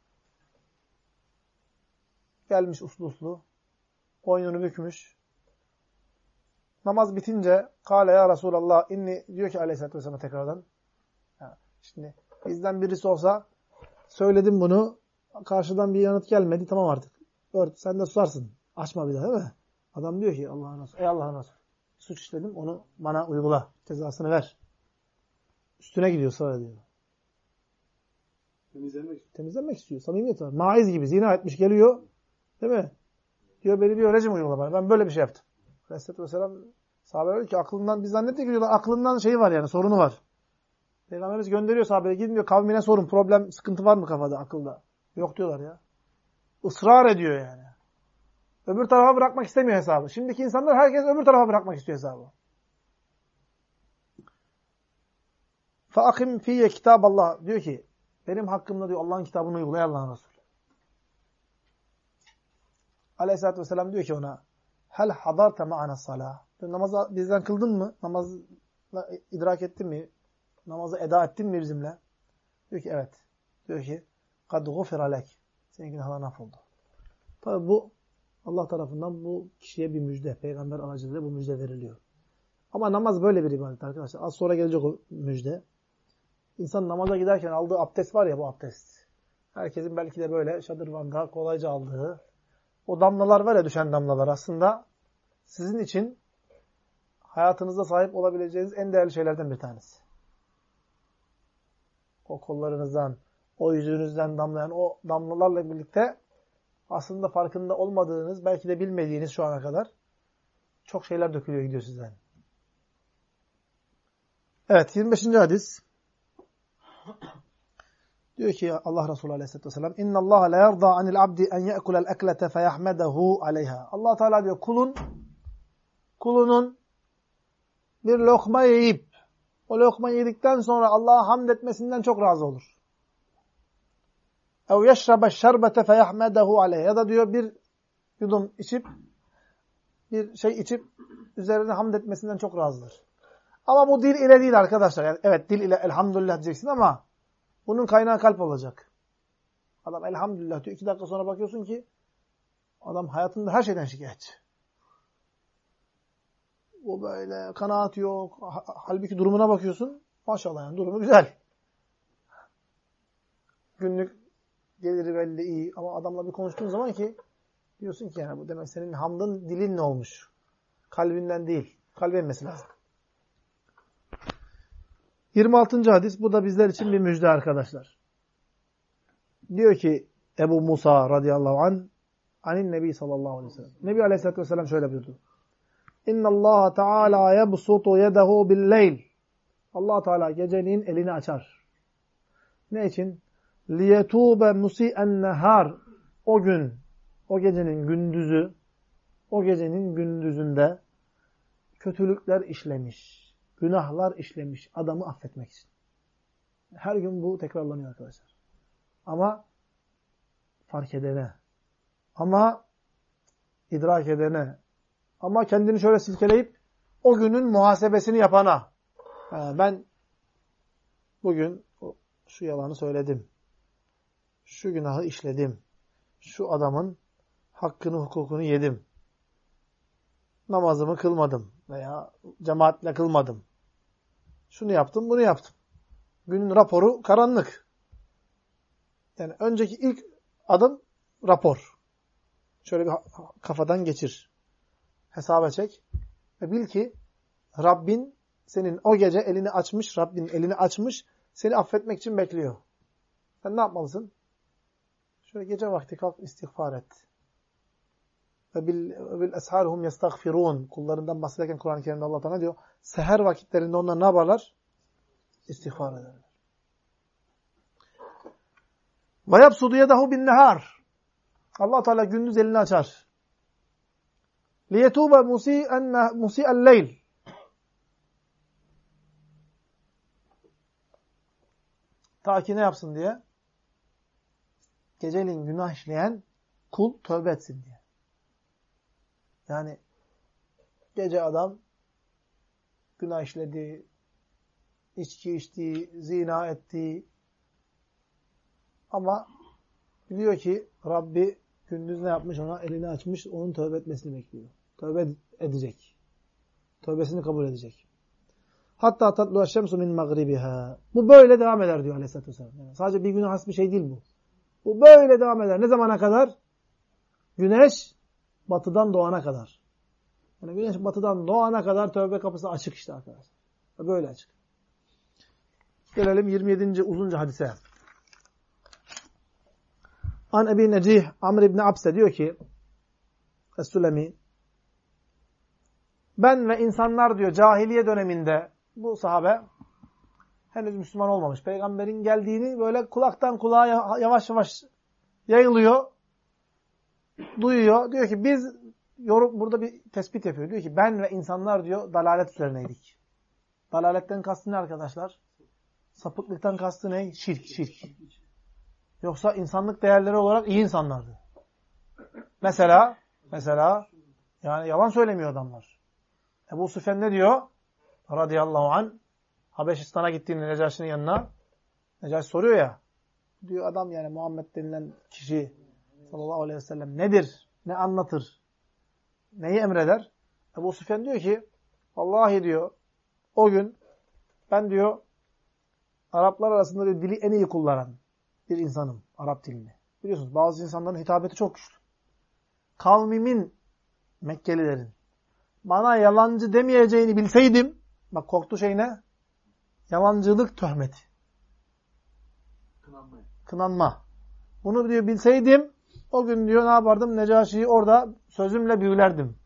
Gelmiş uslu. Boynunu bükmüş. Namaz bitince kâle ya Resulallah inni diyor ki aleyhissalatü vesselam tekrardan. Şimdi bizden birisi olsa söyledim bunu. Karşıdan bir yanıt gelmedi. Tamam artık. Ört. Sen de susarsın. Açma bir daha değil mi? Adam diyor ki Allah'ın Resulü. Ey Allah'ın Resulü. Suç işledim. Onu bana uygula. Cezasını ver. Üstüne gidiyor sonra diyor. Temizlenmek istiyor. Samimiyet var. Maiz gibi zina etmiş geliyor. Değil mi? Diyor beni diyor rejim uygula bana. Ben böyle bir şey yaptım. Aleyhisselatü Vesselam sahabeler diyor ki aklından biz zannettik ki aklından şeyi var yani sorunu var. Peygamberimiz gönderiyor sahabeye gidin diyor kavmine sorun. Problem, sıkıntı var mı kafada, akılda? Yok diyorlar ya. Israr ediyor yani. Öbür tarafa bırakmak istemiyor hesabı. Şimdiki insanlar herkes öbür tarafa bırakmak istiyor hesabı. فَاَقِمْ فِيَّ كِتَابَ Allah diyor ki benim hakkımda diyor Allah'ın kitabını uygulay Allah'ın Resulü. Aleyhisselatü Vesselam diyor ki ona hel hadarte ma'ana salah. Namazı bizden kıldın mı? Namazı idrak ettin mi? Namazı eda ettin mi bizimle? Diyor ki evet. Diyor ki kad gufira lek. Senin günahların affoldu. Tabi bu Allah tarafından bu kişiye bir müjde. Peygamber aracılığıyla bu müjde veriliyor. Ama namaz böyle bir ibadet arkadaşlar. Az sonra gelecek o müjde. İnsan namaza giderken aldığı abdest var ya bu abdest. Herkesin belki de böyle şadırvanda kolayca aldığı o damlalar var ya düşen damlalar aslında sizin için hayatınızda sahip olabileceğiniz en değerli şeylerden bir tanesi. O kollarınızdan, o yüzünüzden damlayan o damlalarla birlikte aslında farkında olmadığınız, belki de bilmediğiniz şu ana kadar çok şeyler dökülüyor gidiyor sizden. Evet 25. hadis. Diyor ki Allah Resulü Aleyhisselatü Vesselam İnna Allah la yarda anil abdi en ye'kulel eklete feyahmedehu aleyha. Allah Teala diyor kulunun bir lokma yiyip o lokma yedikten sonra Allah'a hamd etmesinden çok razı olur. Ev yeşrabe şerbete feyahmedehu aleyha. Ya da diyor bir yudum içip bir şey içip üzerine hamd etmesinden çok razıdır. Ama bu dil ile değil arkadaşlar. Yani evet dil ile elhamdülillah diyeceksin ama bunun kaynağı kalp olacak. Adam elhamdülillah diyor. 2 dakika sonra bakıyorsun ki adam hayatında her şeyden şikayetçi. O böyle kanaat yok. Halbuki durumuna bakıyorsun. Maşallah yani durumu güzel. Günlük geliri belli iyi. Ama adamla bir konuştuğun zaman ki diyorsun ki yani bu demek senin hamdın dilin ne olmuş? Kalbinden değil. Kalbe inmesi lazım. 26. hadis. Bu da bizler için bir müjde arkadaşlar. Diyor ki Ebu Musa radıyallahu anh anin Nebi sallallahu aleyhi ve sellem. Nebi aleyhissalatü vesselam şöyle buyurdu. İnna Allah Teala yebsutu yedehu bil-leyl. Allah Teala geceliğin elini açar. Ne için? Liyetube musi'en nehar. O gün, o gecenin gündüzü, o gecenin gündüzünde kötülükler işlemiş, günahlar işlemiş adamı affetmek için. Her gün bu tekrarlanıyor arkadaşlar. Ama fark edene, ama idrak edene, ama kendini şöyle silkeleyip o günün muhasebesini yapana. Ben bugün şu yalanı söyledim. Şu günahı işledim. Şu adamın hakkını, hukukunu yedim. Namazımı kılmadım veya cemaatle kılmadım. Şunu yaptım, bunu yaptım. Günün raporu karanlık. Yani önceki ilk adım rapor. Şöyle bir kafadan geçir. Hesaba çek. Ve bil ki Rabbin senin o gece elini açmış, Rabbin elini açmış, seni affetmek için bekliyor. Sen ne yapmalısın? Şöyle gece vakti kalk istiğfar et. Ve bil esharhum yestagfirun. Kullarından bahsederken Kur'an-ı Kerim'de Allah Teala diyor. Seher vakitlerinde onlar ne yaparlar? İstiğfar ederler. Ve yapsudu yedahu bin nehar. Allah Teala gündüz elini açar. Liyetûbe musî'el leyl. Ta ki ne yapsın diye? Geceliğin günah işleyen kul tövbe etsin diye. Yani gece adam günah işledi, içki içti, zina etti. Ama biliyor ki Rabbi gündüz ne yapmış ona? Elini açmış, onun tövbe etmesini bekliyor. Tövbe edecek. Tövbesini kabul edecek. Hatta tatlu'a şemsu min magribiha. Bu böyle devam eder diyor Aleyhisselatü Vesselam. Yani sadece bir güne has bir şey değil bu. Bu böyle devam eder. Ne zamana kadar? Güneş batıdan doğana kadar. Yani güneş batıdan doğana kadar tövbe kapısı açık işte arkadaşlar. Böyle açık. Gelelim 27. uzunca hadise. An Ebi Necih Amr İbni Abse diyor ki Es-Sülemi, ben ve insanlar diyor cahiliye döneminde, bu sahabe henüz Müslüman olmamış. Peygamberin geldiğini böyle kulaktan kulağa yavaş yavaş yayılıyor, duyuyor. Diyor ki biz, burada bir tespit yapıyor. Diyor ki ben ve insanlar diyor dalalet üzerineydik. Dalaletten kastı ne arkadaşlar? Sapıklıktan kastı ne? Şirk. Yoksa insanlık değerleri olarak iyi insanlardı. Mesela yani yalan söylemiyor adamlar. Ebu Süfyan ne diyor? Radıyallahu anh Habeşistan'a gittiğinde Necaşi'nin yanına, Necaşi soruyor ya, diyor adam yani Muhammed denilen kişi sallallahu aleyhi ve sellem nedir? Ne anlatır? Neyi emreder? Ebu Süfyan diyor ki vallahi diyor o gün ben diyor Araplar arasında diyor, dili en iyi kullanan bir insanım. Arap dilini. Biliyorsunuz bazı insanların hitabeti çok güçlü. Kavmimin, Mekkelilerin bana yalancı demeyeceğini bilseydim, bak korktuğu şey ne? Yalancılık töhmeti. Kınanma. Bunu diyor bilseydim, o gün diyor ne yapardım? Necaşi'yi orada sözümle büyülerdim.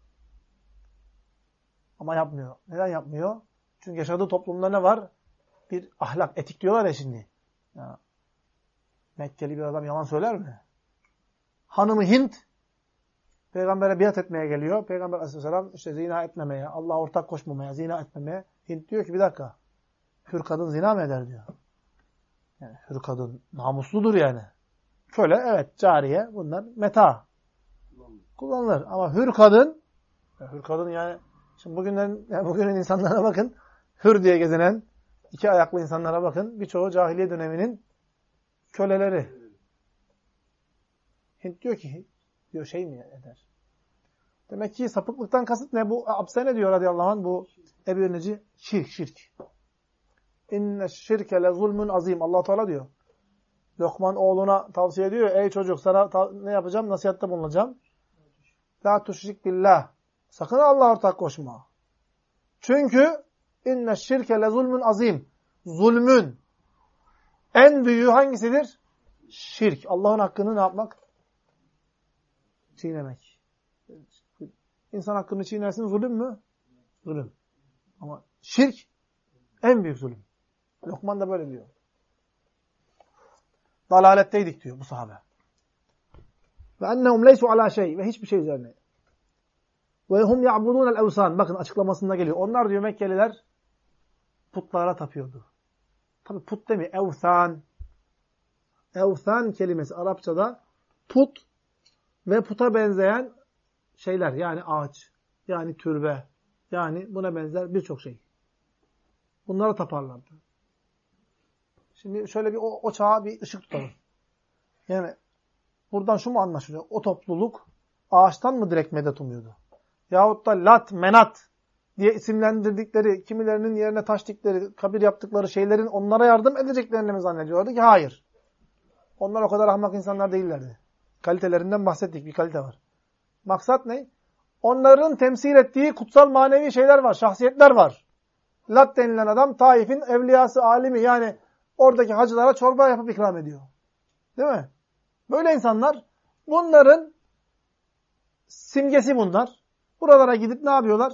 Ama yapmıyor. Neden yapmıyor? Çünkü yaşadığı toplumda ne var? Bir ahlak, etik diyorlar ya şimdi. Ya, Mekkeli bir adam yalan söyler mi? Hanımı Hint, Peygamber'e biat etmeye geliyor. Peygamber aleyhisselam işte zina etmemeye, Allah'a ortak koşmamaya, zina etmemeye. Hint diyor ki bir dakika, hür kadın zina mı eder diyor. Yani hür kadın namusludur yani. Köle evet, cariye bunlar meta. Kullanılır. Ama hür kadın yani, şimdi bugünün insanlara bakın, hür diye gezinen, iki ayaklı insanlara bakın, birçoğu cahiliye döneminin köleleri. Hint diyor ki, diyor şey mi eder? Demek ki sapıklıktan kasıt ne? Bu Abse ne diyor radıyallahu anh? Bu Ebu Neci? Şirk. İnne şirke le zulmün azim. Allah Teala diyor. Lokman oğluna tavsiye ediyor. Ey çocuk sana ne yapacağım? Nasihatte bulunacağım. La tuşrik billah. Sakın Allah'a ortak koşma. Çünkü inne şirke le zulmün azim. Zulmün en büyüğü hangisidir? Şirk. Allah'ın hakkını ne yapmak? Çiğnemek. İnsan hakkını çiğnersin, zulüm mü? Zulüm. Ama şirk en büyük zulüm. Lokman da böyle diyor. Dalaletteydik diyor bu sahabe. Ve ennehum leysu ala şey, ve hiçbir şey üzerine. Ve hum ya'budunel evsan. Bakın açıklamasında geliyor. Onlar diyor Mekkeliler putlara tapıyordu. Tabi put demiyor. Evsan. Evsan kelimesi Arapçada put ve puta benzeyen şeyler. Yani ağaç, yani türbe, yani buna benzer birçok şey. Bunlara taparlardı. Şimdi şöyle bir o çağa bir ışık tutalım. Yani buradan şu mu anlaşılıyor? O topluluk ağaçtan mı direkt medet umuyordu? Yahut da Lat, Menat diye isimlendirdikleri, kimilerinin yerine taş dikleri, kabir yaptıkları şeylerin onlara yardım edeceklerini mi zannediyordu ki? Hayır. Onlar o kadar ahmak insanlar değillerdi. Kalitelerinden bahsettik. Bir kalite var. Maksat ne? Onların temsil ettiği kutsal manevi şeyler var, şahsiyetler var. Lat denilen adam Taif'in evliyası, alimi, yani oradaki hacılara çorba yapıp ikram ediyor. Değil mi? Böyle insanlar, bunların simgesi bunlar. Buralara gidip ne yapıyorlar?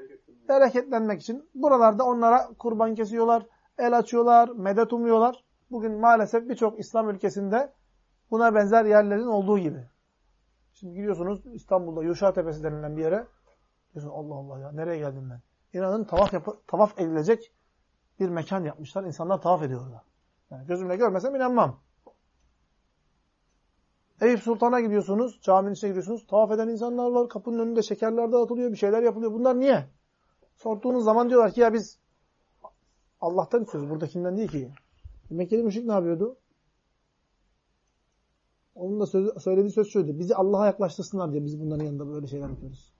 Bereketlenmek için. Buralarda onlara kurban kesiyorlar, el açıyorlar, medet umuyorlar. Bugün maalesef birçok İslam ülkesinde buna benzer yerlerin olduğu gibi. Şimdi gidiyorsunuz İstanbul'da Yuşa Tepesi denilen bir yere. Diyorsun Allah Allah ya nereye geldim ben? İnanın tavaf edilecek bir mekan yapmışlar. İnsanlar tavaf ediyor orada. Yani gözümle görmesem inanmam. Eyüp Sultan'a gidiyorsunuz, caminin içine gidiyorsunuz. Tavaf eden insanlar var. Kapının önünde şekerler dağıtılıyor, bir şeyler yapılıyor. Bunlar niye? Sorduğunuz zaman diyorlar ki ya biz Allah'tan istiyoruz. Buradakinden değil ki. Mekkeli müşrik ne yapıyordu? Onun da söylediği söz şuydu. Bizi Allah'a yaklaştırsınlar diye biz bunların yanında böyle şeyler yapıyoruz.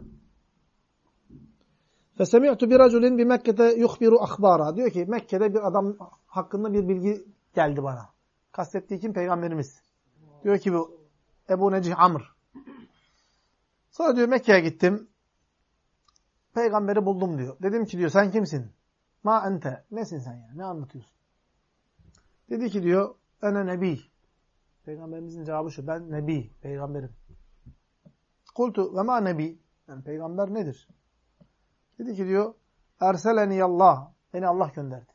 فَسَمِعْتُ بِرَجُلٍ بِمَكَّةَ يُخْبِرُ أَخْبَارًا. Diyor ki Mekke'de bir adam hakkında bir bilgi geldi bana. Kastettiği kim? Peygamberimiz. Diyor ki bu Ebu Necih Amr. Sonra diyor Mekke'ye gittim. Peygamberi buldum diyor. Dedim ki diyor sen kimsin? Ma ente. Nesin sen ya? Ne anlatıyorsun? Dedi ki diyor ene nebi. Peygamberimizin cevabı şu. Ben nebi. Peygamberim. Kultu ve ma nebi. Yani peygamber nedir? Dedi ki diyor erseleni Allah. Beni Allah gönderdi.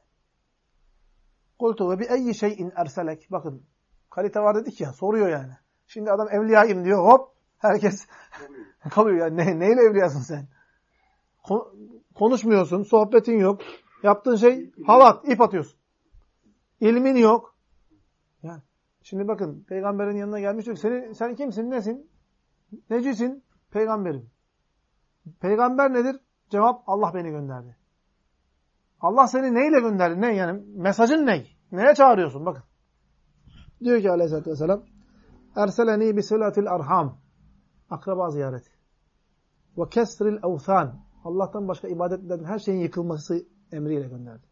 Kultu ve bi eyyi şeyin erselek. Bakın kalite var dedik ya. Soruyor yani. Şimdi adam evliyayım diyor. Hop. Herkes kalıyor yani. Neyle evliyasın sen? Konuşmuyorsun. Sohbetin yok. Yaptığın şey halat. İp atıyorsun. İlmin yok. Yani şimdi bakın peygamberin yanına gelmiş diyor ki sen kimsin? Nesin? Necisin? Peygamberim. Peygamber nedir? Cevap Allah beni gönderdi. Allah seni neyle gönderdi? Ne yani? Mesajın ne? Neye çağırıyorsun? Bakın. Diyor ki aleyhissalatü vesselam erseleni bisilatil arham. Akraba ziyareti. Ve kesril evthan. Allah'tan başka ibadet edilen her şeyin yıkılması emriyle gönderdi.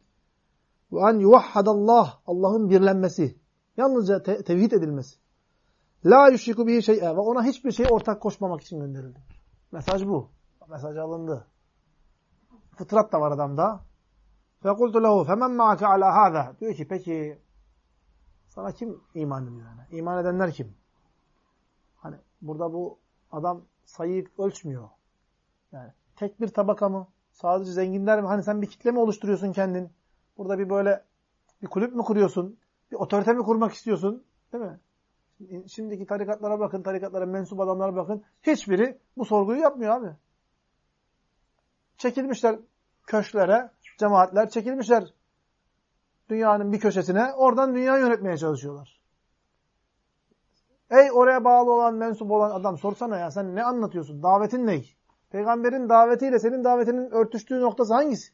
Ve en yuvahhadallah. Allah'ın birlenmesi. Yalnızca tevhid edilmesi. La yüşriku bihi şey'e. Ve ona hiçbir şeye ortak koşmamak için gönderildi. Mesaj bu. Mesaj alındı. Fıtrat da var adamda. فَقُلْتُ لَهُ فَمَنْ مَعَكَ عَلَى هَذَا. Diyor ki peki sana kim iman ediyor yani? İman edenler kim? Hani burada bu adam sayıyı ölçmüyor. Yani tek bir tabaka mı? Sadece zenginler mi? Hani sen bir kitle mi oluşturuyorsun kendin? Burada bir böyle bir kulüp mü kuruyorsun? Bir otorite mi kurmak istiyorsun? Değil mi? Şimdiki tarikatlara bakın, tarikatlara mensup adamlara bakın. Hiçbiri bu sorguyu yapmıyor abi. Çekilmişler köşklere, cemaatler çekilmişler dünyanın bir köşesine. Oradan dünyayı yönetmeye çalışıyorlar. Ey oraya bağlı olan, mensup olan adam sorsana ya sen ne anlatıyorsun? Davetin ne? Peygamberin davetiyle senin davetinin örtüştüğü noktası hangisi?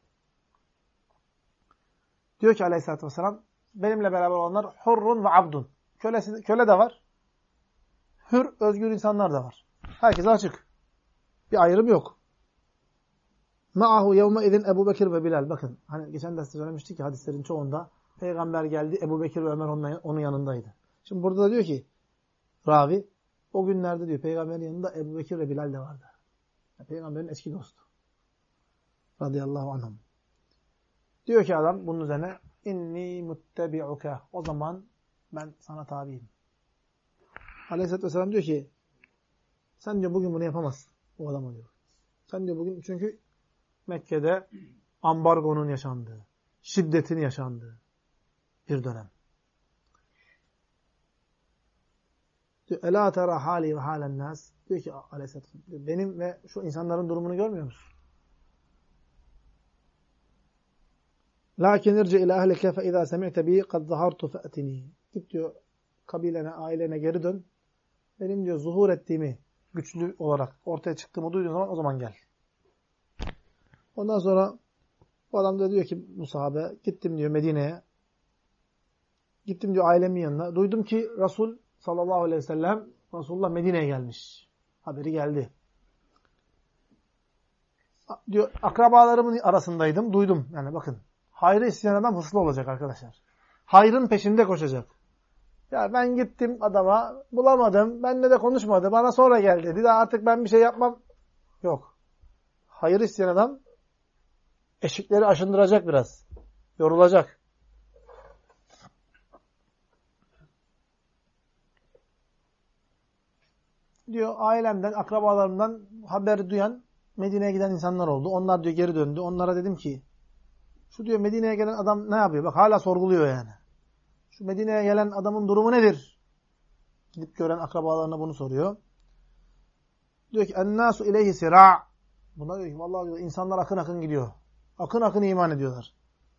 Diyor ki aleyhissalatü vesselam benimle beraber olanlar hurrun ve abdun. Köle de var. Hür, özgür insanlar da var. Herkese açık. Bir ayrım yok. Ma'ahu yevme idin Ebu Bekir ve Bilal. Bakın hani geçen derste söylemiştik ki hadislerin çoğunda peygamber geldi Ebu Bekir ve Ömer onun yanındaydı. Şimdi burada da diyor ki ravi o günlerde diyor peygamberin yanında Ebu Bekir ve Bilal de vardı. Yani peygamberin eski dostu. Radıyallahu anhum. Diyor ki adam bunun üzerine inni muttebi'uke. O zaman ben sana tabiyim. Aleyhisselatü vesselam diyor ki sen diyor bugün bunu yapamazsın. O adam diyor. Sen diyor bugün çünkü Mekke'de ambargonun yaşandığı, şiddetin yaşandığı bir dönem. Diyor, Ela tera hali ve halen nas. Diyor ki aleyhisselatü vesselam benim ve şu insanların durumunu görmüyor musun? Lakin irci ila ehlike fe izâ semi'te bi kad zahartu fe'tini. Git diyor kabilene, ailene geri dön. Benim diyor zuhur ettiğimi, güçlü olarak ortaya çıktığımı duyduğun zaman o zaman gel. Ondan sonra bu adam da diyor ki bu sahabe gittim diyor Medine'ye. Gittim diyor ailemin yanına. Duydum ki Resul sallallahu aleyhi ve sellem Resulullah Medine'ye gelmiş. Haberi geldi. Diyor akrabalarımın arasındaydım. Duydum. Yani bakın. Hayrı isteyen adam hırslı olacak arkadaşlar. Hayrın peşinde koşacak. Ya ben gittim adama bulamadım. Benimle de konuşmadı. Bana sonra gel dedi. Daha artık ben bir şey yapmam. Yok. Hayır isteyen adam eşikleri aşındıracak biraz. Yorulacak. Diyor ailemden, akrabalarımdan haber duyan Medine'ye giden insanlar oldu. Onlar diyor geri döndü. Onlara dedim ki Şu diyor Medine'ye gelen adam ne yapıyor? Bak hala sorguluyor yani. Şu Medine'ye gelen adamın durumu nedir? Gidip gören akrabalarına bunu soruyor. Diyor ki ennâsu ileyhi sirâ. Buna diyor ki vallahi diyor, insanlar akın akın gidiyor. Akın akın iman ediyorlar.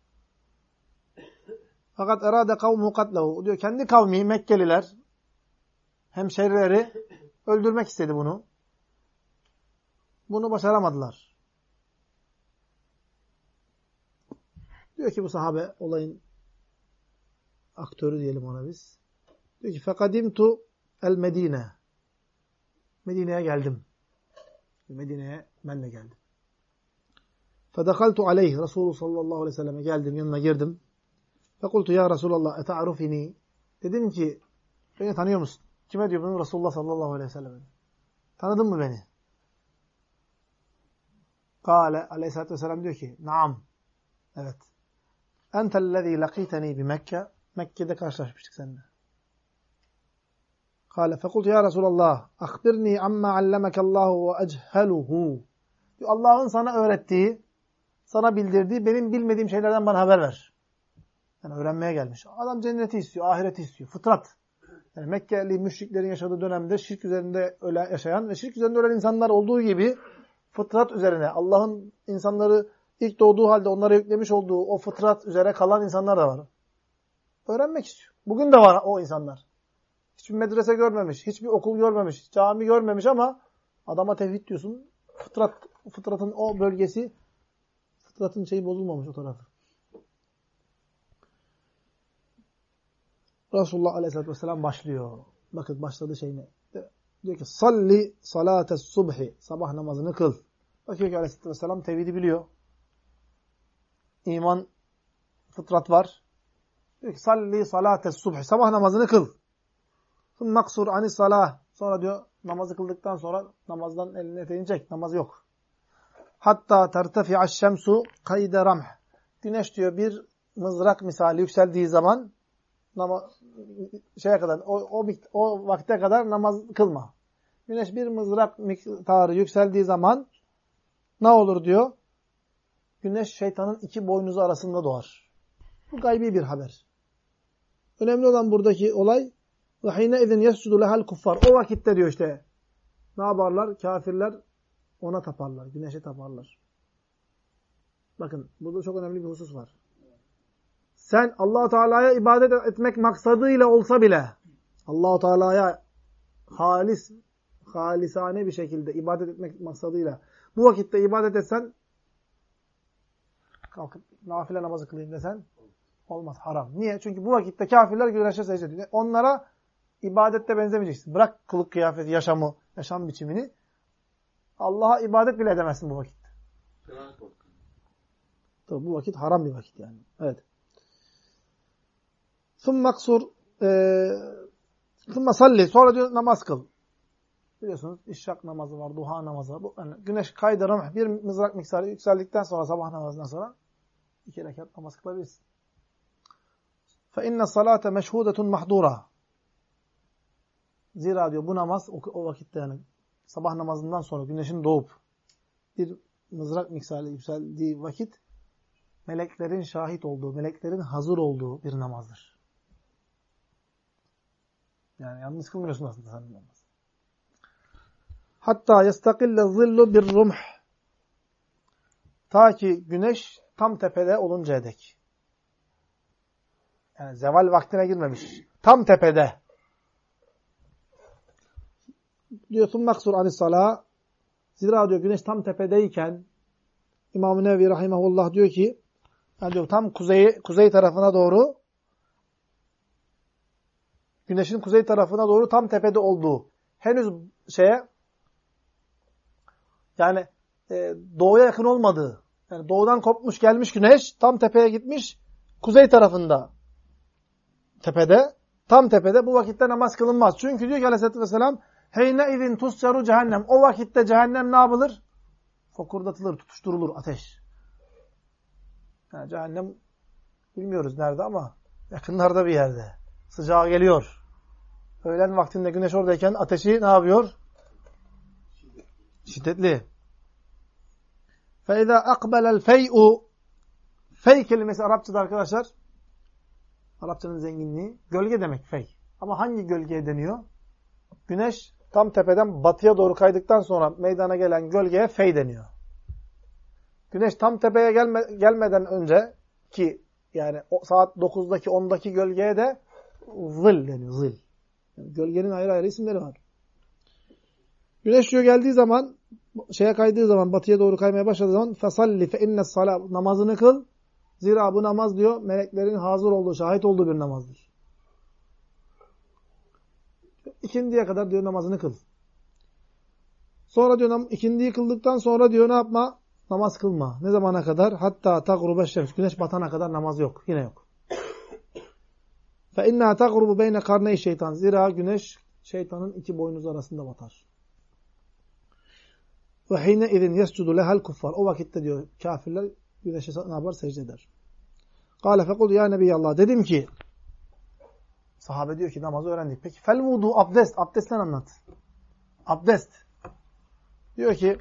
Fakat erâde kavmu katlehu. Diyor kendi kavmi Mekkeliler, hemşerileri öldürmek istedi bunu. Bunu başaramadılar. Diyor ki bu sahabe olayın aktörü diyelim ona biz. Diyor ki fekadimtu el Medine. Medine'ye geldim. Medine'ye ben de geldim. Fedekaltu aleyh. Resulullah sallallahu aleyhi ve selleme geldim. Yanına girdim. Fekultu ya Resulallah eta'arufini. Dedim ki beni tanıyor musun? Kime diyor bunu? Resulullah sallallahu aleyhi ve selleme. Tanıdın mı beni? Kale aleyhissalatü vesselam diyor ki naam. Evet. Entellezî lakîtenî bi Mekke. Mekke'de karşılaşmıştık seninle. Kale fekultu ya Resulallah akhbirni amma allemekallahu ve echheluhu. Allah'ın sana öğrettiği, sana bildirdiği, benim bilmediğim şeylerden bana haber ver. Yani öğrenmeye gelmiş. Adam cenneti istiyor, ahireti istiyor. Fıtrat. Yani Mekkeli müşriklerin yaşadığı dönemde şirk üzerinde yaşayan ve şirk üzerinde ölen insanlar olduğu gibi fıtrat üzerine, Allah'ın insanları ilk doğduğu halde onlara yüklemiş olduğu o fıtrat üzere kalan insanlar da var. Öğrenmek istiyor. Bugün de var o insanlar. Hiçbir medrese görmemiş, hiçbir okul görmemiş, cami görmemiş ama adama tevhid diyorsun. Fıtratın o bölgesi, fıtratın şeyi bozulmamış o tarafı. Resulullah Aleyhisselatü Vesselam başlıyor. Bakın başladığı şey ne? Diyor ki salli salates subhi. Sabah namazını kıl. Bakıyor ki Aleyhisselatü Vesselam tevhidi biliyor. İman, fıtrat var. Diyor ki salli salates subhi. Sabah namazını kıl. Maksur anis salah. Sonra diyor namazı kıldıktan sonra namazdan elini eteğini çek. Namaz yok. Hatta tertefi'aş şemsu kayde ramh. Güneş diyor bir mızrak misali yükseldiği zaman şeye kadar o vakte kadar namaz kılma. Güneş bir mızrak miktarı yükseldiği zaman ne olur diyor? Güneş şeytanın iki boynuzu arasında doğar. Bu gaybi bir haber. Önemli olan buradaki olay ve hine izin yescudu lehal kuffar. O vakitte diyor işte ne yaparlar? Kafirler ona taparlar. Güneşe taparlar. Bakın burada çok önemli bir husus var. Sen Allah-u Teala'ya ibadet etmek maksadıyla olsa bile Allah-u Teala'ya halisane bir şekilde ibadet etmek maksadıyla bu vakitte ibadet etsen kalkıp nafile namazı kılayım desen olmaz. Haram. Niye? Çünkü bu vakitte kafirler güneşe secde ediyor. Onlara ibadette benzemeyeceksin. Bırak kılık kıyafet, yaşam biçimini. Allah'a ibadet bile edemezsin bu vakitte. Tabii bu vakit haram bir vakit yani. Evet. ثُمَّ salli. Sonra diyor namaz kıl. Biliyorsunuz işrak namazı var, duha namazı var. Yani güneş kaydırım bir mızrak miktarı yükseldikten sonra sabah namazından sonra 2 rekat namaz kılabilirsin. فَاِنَّ الصَّلَاةَ مَشْهُودَةٌ مَحْدُورًا. Zira diyor bu namaz o vakitte yani sabah namazından sonra güneşin doğup bir mızrak miktarı yükseldiği vakit meleklerin şahit olduğu, meleklerin hazır olduğu bir namazdır. Yani yalnız kılmıyorsun aslında sen namaz. Hatta yestakille zillu bir rumh. Ta ki güneş tam tepede oluncaya dek. Yani zeval vaktine girmemiş. Tam tepede. Diyor maksur anis salah. Zira diyor güneş tam tepedeyken İmam-ı Nevevi rahimahullah diyor ki yani diyor tam kuzey tarafına doğru güneşin kuzey tarafına doğru tam tepede olduğu henüz yani doğuya yakın olmadığı yani doğudan kopmuş gelmiş güneş tam tepeye gitmiş kuzey tarafında tepede tam tepede bu vakitte namaz kılınmaz. Çünkü diyor ki Aleyhisselatü Vesselam heyne izin tuscaru cehennem. O vakitte cehennem ne yapılır? Fokurdatılır, tutuşturulur ateş. Yani cehennem bilmiyoruz nerede ama yakınlarda bir yerde. Sıcağı geliyor. Öğlen vaktinde güneş oradayken ateşi ne yapıyor? Şiddetli. فَاِذَا أَقْبَلَ الْفَيْءُ Fey kelimesi Arapçada arkadaşlar, Arapçanın zenginliği, gölge demek fey. Ama hangi gölgeye deniyor? Güneş tam tepeden batıya doğru kaydıktan sonra meydana gelen gölgeye fey deniyor. Güneş tam tepeye gelmeden önce ki yani saat 9'daki 10'daki gölgeye de zil deniyor. Zil. Yani gölgenin ayrı ayrı isimleri var. Güneş diyor geldiği zaman, kaydığı zaman, batıya doğru kaymaya başladığı zaman fesalli fe innes salat, namazını kıl. Zira bu namaz diyor meleklerin hazır olduğu, şahit olduğu bir namazdır. İkindiye kadar diyor namazını kıl. Sonra diyor ikindiyi kıldıktan sonra diyor ne yapma? Namaz kılma. Ne zamana kadar? Hatta tagrubeş şems. Güneş batana kadar namaz yok. Yine yok. Fe inna tagrubu beyne karney şeytan. Zira güneş şeytanın iki boynuzu arasında batar. Ve hine izin yescudu lehal kuffar. O vakitte diyor kafirler güneşe ne yapar? Secde eder. Kâle fekul ya Nebiyallah. Dedim ki sahabe diyor ki namazı öğrendik. Peki fel vudu abdest. Abdestten anlat. Abdest. Diyor ki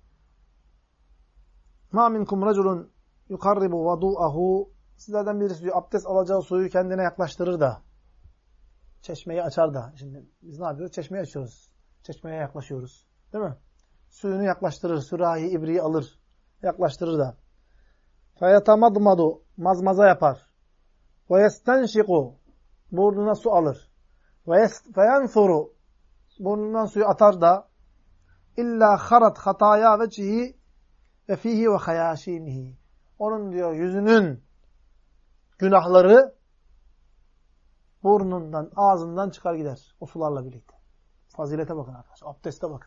ma minkum raculun yukarribu vadu'ahu. Sizlerden birisi diyor abdest alacağı suyu kendine yaklaştırır da çeşmeyi açar da. Şimdi biz ne yapıyoruz? Çeşmeyi açıyoruz. Çeşmeye yaklaşıyoruz. Değil mi? Suyunu yaklaştırır. Sürahi, ibriği alır. Yaklaştırır da. Feyetamadmadu. Mazmaza yapar. Ve yestenşiku. Burnuna su alır. Ve feyenfuru. Burnundan suyu atar da illa harat hataya vecihi ve fihi ve hayaşinihi. Onun diyor yüzünün günahları burnundan, ağzından çıkar gider. O sularla birlikte. Fazilete bakın arkadaşlar. Abdeste bakın.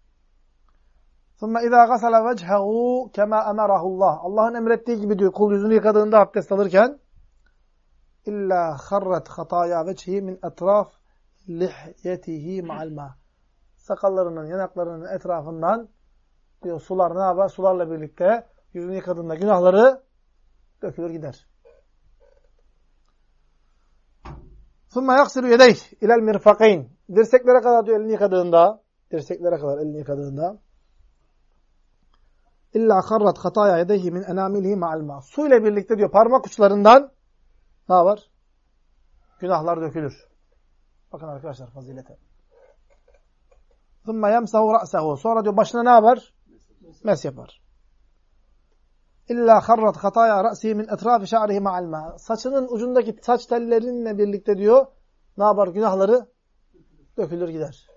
ثُمَّ اِذَا غَسَلَ وَجْهَهُ كَمَا اَمَرَهُ اللّٰهِ Allah'ın emrettiği gibi diyor kul yüzünü yıkadığında abdest alırken illa harrat hataya vecihi min etraf lihyetihi ma'al ma. Sakallarının, yanaklarının etrafından diyor sular ne yapar? Sularla birlikte yüzünü yıkadığında günahları dökülür gider. ثُمَّ يَغْسِلُ يَدَيْهِ اِلَى الْمِرْفَقَيْنِ Dirseklere kadar diyor elini yıkadığında İlla harrat hataya yedeyhi min enamilihi ma'al ma. Su ile birlikte diyor parmak uçlarından ne var? Günahlar dökülür. Bakın arkadaşlar fazilete. ثُمَّ يَمْسَهُ رَأْسَهُ Sonra diyor başına ne yapar? Mes yapar. İlla harrat hataya ra'sihi min etrafi şa'rihi ma'al ma. Saçının ucundaki saç tellerinle birlikte diyor ne yapar? Günahları dökülür gider.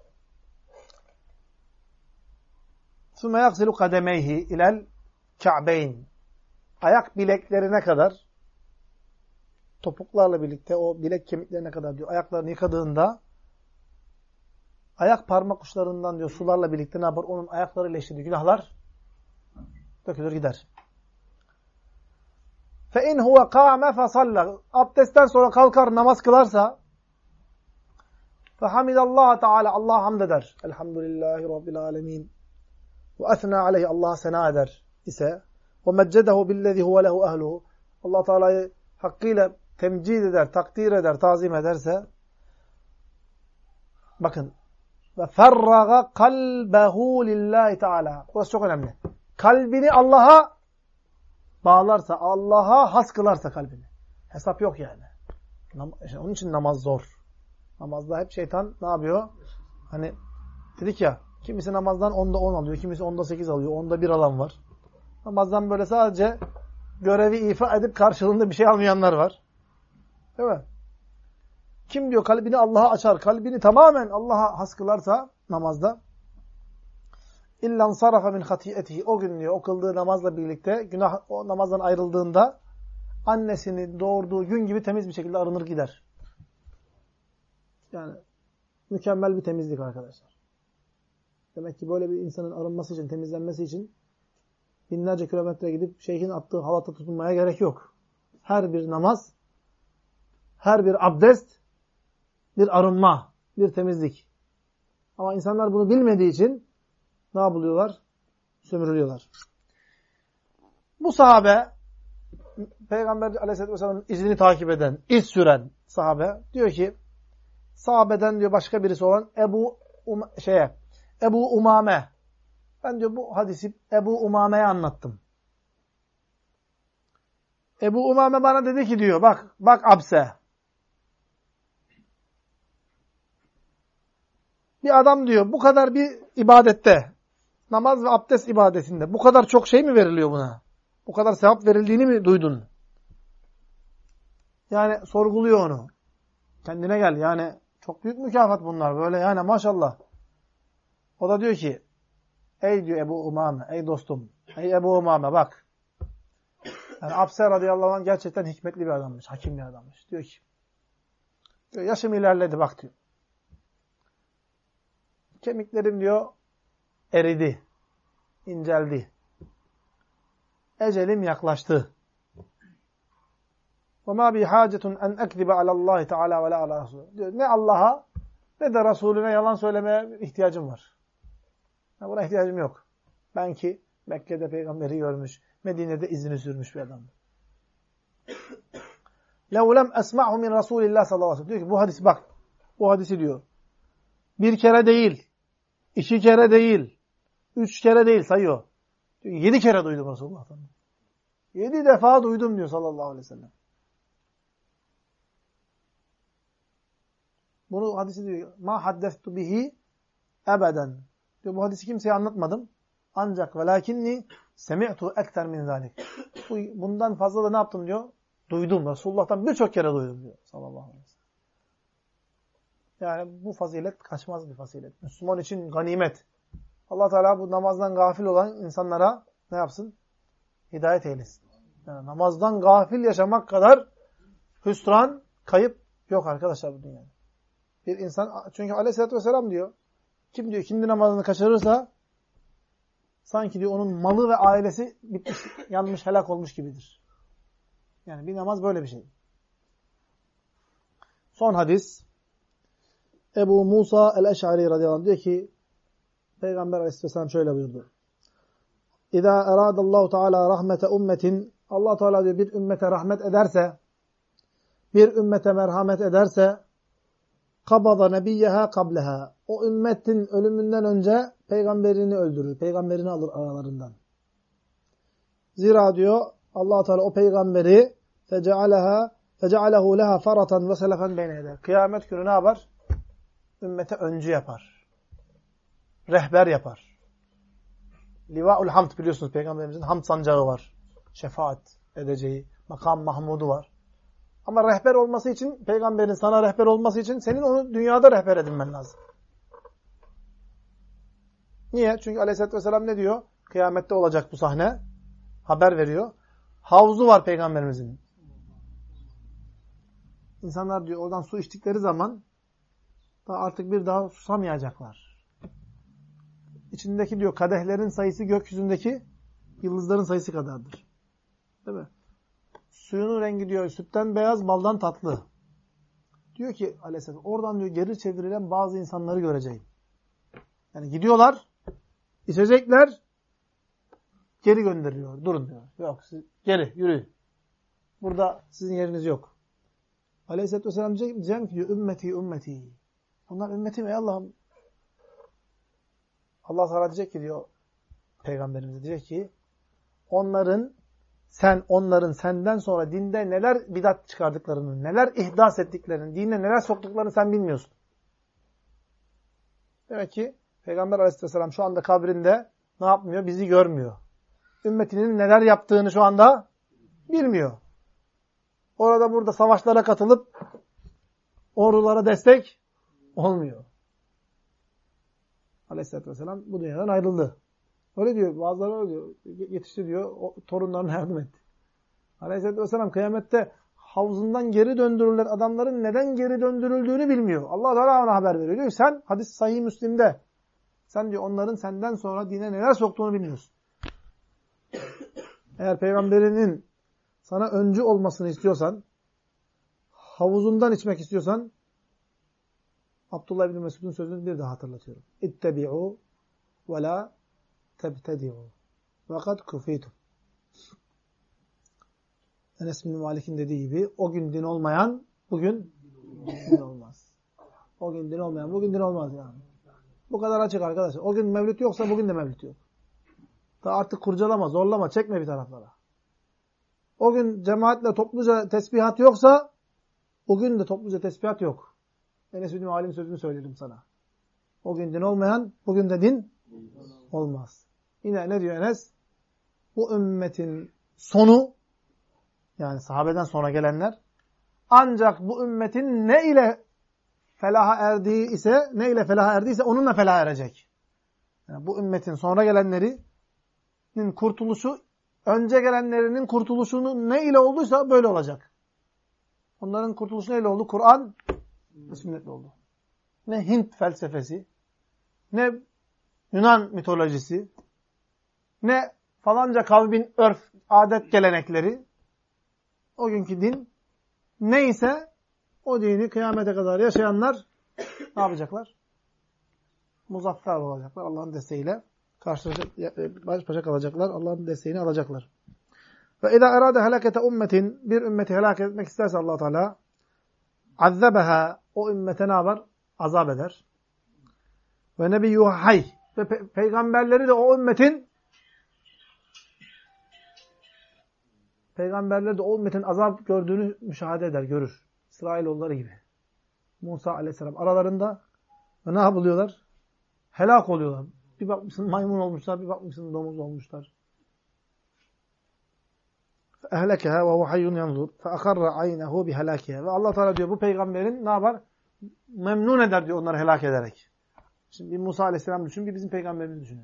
ثُمَّ يَغْسِلُ قَدَمَيْهِ اِلَى الْكَعْبَيْنِ Ayak bileklerine kadar topuklarla birlikte o bilek kemiklerine kadar diyor ayaklarını yıkadığında ayak parmak uçlarından diyor sularla birlikte ne yapar? Onun ayaklarıyla işlediği günahlar dökülür gider. فَاِنْ هُوَ قَامَ فَصَلَّ Abdestten sonra kalkar namaz kılarsa فَحَمِدَ اللّٰهَ Teala Allah'a hamd eder. Elhamdülillahi Rabbil alemin. وَاَثْنَا عَلَيْهِ Allah'a sena eder ise وَمَجَّدَهُ بِالَّذِي هُوَ لَهُ أَهْلُهُ Allah Teala'yı hakkıyla temcid eder, takdir eder, tazim ederse bakın وَفَرَّغَ قَلْبَهُ لِلّٰهِ Teala Burası çok önemli. Kalbini Allah'a bağlarsa, Allah'a has kılarsa kalbini. Hesap yok yani. Onun için namaz zor. Namazda hep şeytan ne yapıyor? Hani dedik ya kimisi namazdan 10'da 10 alıyor, kimisi 10'da 8 alıyor, 10'da 1 alan var. Namazdan böyle sadece görevi ifa edip karşılığında bir şey almayanlar var. Değil mi? Kim diyor kalbini Allah'a açar, kalbini tamamen Allah'a has kılarsa namazda İllan sarafa min hatiyetihi o gün diyor o kıldığı namazla birlikte günah o namazdan ayrıldığında annesini doğurduğu gün gibi temiz bir şekilde arınır gider. Yani mükemmel bir temizlik arkadaşlar. Demek ki böyle bir insanın arınması için, temizlenmesi için binlerce kilometre gidip şeyhin attığı halata tutunmaya gerek yok. Her bir namaz, her bir abdest, bir arınma, bir temizlik. Ama insanlar bunu bilmediği için ne yapılıyorlar? Sömürülüyorlar. Bu sahabe, Peygamber Aleyhisselatü Vesselam'ın izini takip eden, iz süren sahabe diyor ki, sahabeden diyor başka birisi olan Ebu Umame. Ben diyor bu hadisi Ebu Umame'ye anlattım. Ebu Umame bana dedi ki diyor, bak Abse. Bir adam diyor bu kadar bir ibadette, namaz ve abdest ibadetinde bu kadar çok şey mi veriliyor buna? Bu kadar sevap verildiğini mi duydun? Yani sorguluyor onu. Kendine gel. Yani çok büyük mükafat bunlar. Böyle yani maşallah. O da diyor ki ey diyor Ebu Umame, ey dostum, ey Ebu Umame bak. Yani Abse radıyallahu anh gerçekten hikmetli bir adammış, hakim bir adammış. Diyor ki yaşım ilerledi bak diyor. Kemiklerim diyor eridi, inceldi. Ecelim yaklaştı. وَمَا بِي حَاجَةٌ اَنْ اَكْذِبَ عَلَى اللّٰهِ تَعَالَى وَلَا عَلَى رَسُولُهِ diyor. Ne Allah'a ne de Resulüne yalan söylemeye ihtiyacım var. Buna ihtiyacım yok. Ben ki Mekke'de peygamberi görmüş, Medine'de izini sürmüş bir adam. لَوْ لَمْ أَسْمَعْهُ مِنْ رَسُولِ اللّٰهِ sallallahu aleyhi ve sellem. Diyor ki bu hadis bak, bu hadisi diyor. Bir kere değil, 2 kere değil, 3 kere değil sayıyor. Diyor, 7 kere duydum Resulullah'tan. 7 defa duydum diyor sallallahu aleyhi ve sellem. Bunu hadisi diyor. Ma haddestu bihi ebeden. Diyor bu hadisi kimseye anlatmadım. Ancak velakinni semi'tu ekter min zalik. Bundan fazla da ne yaptım diyor? Duydum. Resulullah'tan birçok kere duydum diyor sallallahu aleyhi ve sellem. Yani bu fazilet kaçmaz bir fazilet. Müslüman için ganimet. Allah Teala bu namazdan gafil olan insanlara ne yapsın? Hidayet eylesin. Yani namazdan gafil yaşamak kadar hüsran, kayıp yok arkadaşlar bu dünyada. Bir insan, çünkü aleyhissalatü vesselam diyor, kim diyor ikindi namazını kaçırırsa sanki diyor onun malı ve ailesi bitmiş, yanmış, helak olmuş gibidir. Yani bir namaz böyle bir şey. Son hadis. Ebu Musa el-Eş'ari radıyallahu anh diyor ki Peygamber aleyhisselam şöyle buyurdu. İzâ eradallahu teâlâ rahmete ummetin, Allah Teala diyor bir ümmete rahmet ederse, bir ümmete merhamet ederse kabada nebiyyeha kableha. O ümmetin ölümünden önce peygamberini öldürür. Peygamberini alır aralarından. Zira diyor Allah Teala o peygamberi fecealehu leha faratan ve selefen beyne eder. Kıyamet günü ne yapar? Ümmete öncü yapar. Rehber yapar. Livaul hamd biliyorsunuz peygamberimizin hamd sancağı var. Şefaat edeceği makam Mahmud'u var. Ama rehber olması için, peygamberin sana rehber olması için senin onu dünyada rehber edinmen lazım. Niye? Çünkü aleyhissalatü vesselam ne diyor? Kıyamette olacak bu sahne. Haber veriyor. Havzu var peygamberimizin. İnsanlar diyor oradan su içtikleri zaman artık bir daha susamayacaklar. İçindeki diyor kadehlerin sayısı gökyüzündeki yıldızların sayısı kadardır. Değil mi? Suyunun rengi diyor sütten beyaz, baldan tatlı. Diyor ki aleyhisselam oradan diyor geri çevrilen bazı insanları göreceğim. Yani gidiyorlar, içecekler, geri gönderiyor. Durun diyor. Yok siz geri yürüyün. Burada sizin yeriniz yok. Aleyhisselatü vesselam diyeceğim ki diyor ümmeti ümmeti. Onlar ümmetim ey Allah'ım. Allah Teala diyecek ki diyor Peygamberimize diyecek ki onların senden sonra dinde neler bidat çıkardıklarını, neler ihdas ettiklerini, dine neler soktuklarını sen bilmiyorsun. Demek ki Peygamber Aleyhisselam şu anda kabrinde ne yapmıyor? Bizi görmüyor. Ümmetinin neler yaptığını şu anda bilmiyor. Orada burada savaşlara katılıp ordulara destek olmuyor. Aleyhisselatü Vesselam bu dünyadan ayrıldı. Öyle diyor. Bazıları öyle diyor. Yetişti diyor. O torunlarına yardım etti. Aleyhisselatü Vesselam kıyamette havzundan geri döndürülen adamların neden geri döndürüldüğünü bilmiyor. Allah Teala ona haber veriyor. Diyor ki sen hadis Sahih Müslim'de sen diyor onların senden sonra dine neler soktuğunu bilmiyorsun. Eğer peygamberinin sana öncü olmasını istiyorsan, havuzundan içmek istiyorsan Abdullah İbni Mesud'un sözünü bir daha hatırlatıyorum. İttebi'u ve la tebtedi'u ve kad kufitum. Enes bin Malik'in dediği gibi o gün din olmayan bugün din olmaz. O gün din olmayan bugün din olmaz yani. Bu kadar açık arkadaşlar. O gün mevlüt yoksa bugün de mevlüt yok. Daha artık kurcalama, zorlama, çekme bir taraflara. O gün cemaatle topluca tesbihat yoksa o gün de topluca tesbihat yok. Enes bin Malik'in sözünü söyledim sana. O gün din olmayan bugün de din olmaz. Yine ne diyor Enes? Bu ümmetin sonu, yani sahabeden sonra gelenler, ancak bu ümmetin ne ile felaha erdiyse onunla felaha erecek. Yani bu ümmetin sonra gelenlerinin kurtuluşu, önce gelenlerinin kurtuluşunu ne ile olduysa böyle olacak. Onların kurtuluşu neyle oldu? Kur'an ve sünnetle oldu. Ne Hint felsefesi, ne Yunan mitolojisi, ne falanca kavmin örf, adet, gelenekleri. O günkü din neyse o dini kıyamete kadar yaşayanlar ne yapacaklar? Muzaffer olacaklar Allah'ın desteğiyle. Baş başa kalacaklar. Allah'ın desteğini alacaklar. Ve idâ erâde helâkete ummetin, bir ümmeti helak etmek isterse Allah Teala azzabeha, o ümmete ne yapar? Azap eder. Ve nebiyyuha hayy, ve peygamberleri de o ümmetin azap gördüğünü müşahede eder, görür. İsrailoğulları gibi. Musa aleyhisselam aralarında ve ne yapılıyorlar? Helak oluyorlar. Bir bakmışsın maymun olmuşlar, bir bakmışsın domuz olmuşlar. فَاَهْلَكَهَا وَهُ حَيٌّ يَنْظُرُ فَاَخَرَّ عَيْنَهُ بِهَلَاكِهَا. Ve Allah Teala diyor bu peygamberin ne yapar? Memnun eder diyor onları helak ederek. Şimdi bir Musa aleyhisselam düşün, bir bizim peygamberimizi düşünün.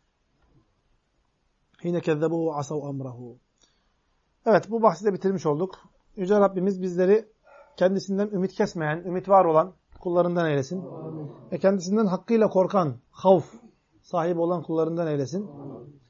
Hine kezzebuhu asav amrahu. Evet, bu bahsi de bitirmiş olduk. Yüce Rabbimiz bizleri kendisinden ümit kesmeyen, ümit var olan kullarından eylesin. Amin. Ve kendisinden hakkıyla korkan, havf sahibi olan kullarından eylesin. Amin.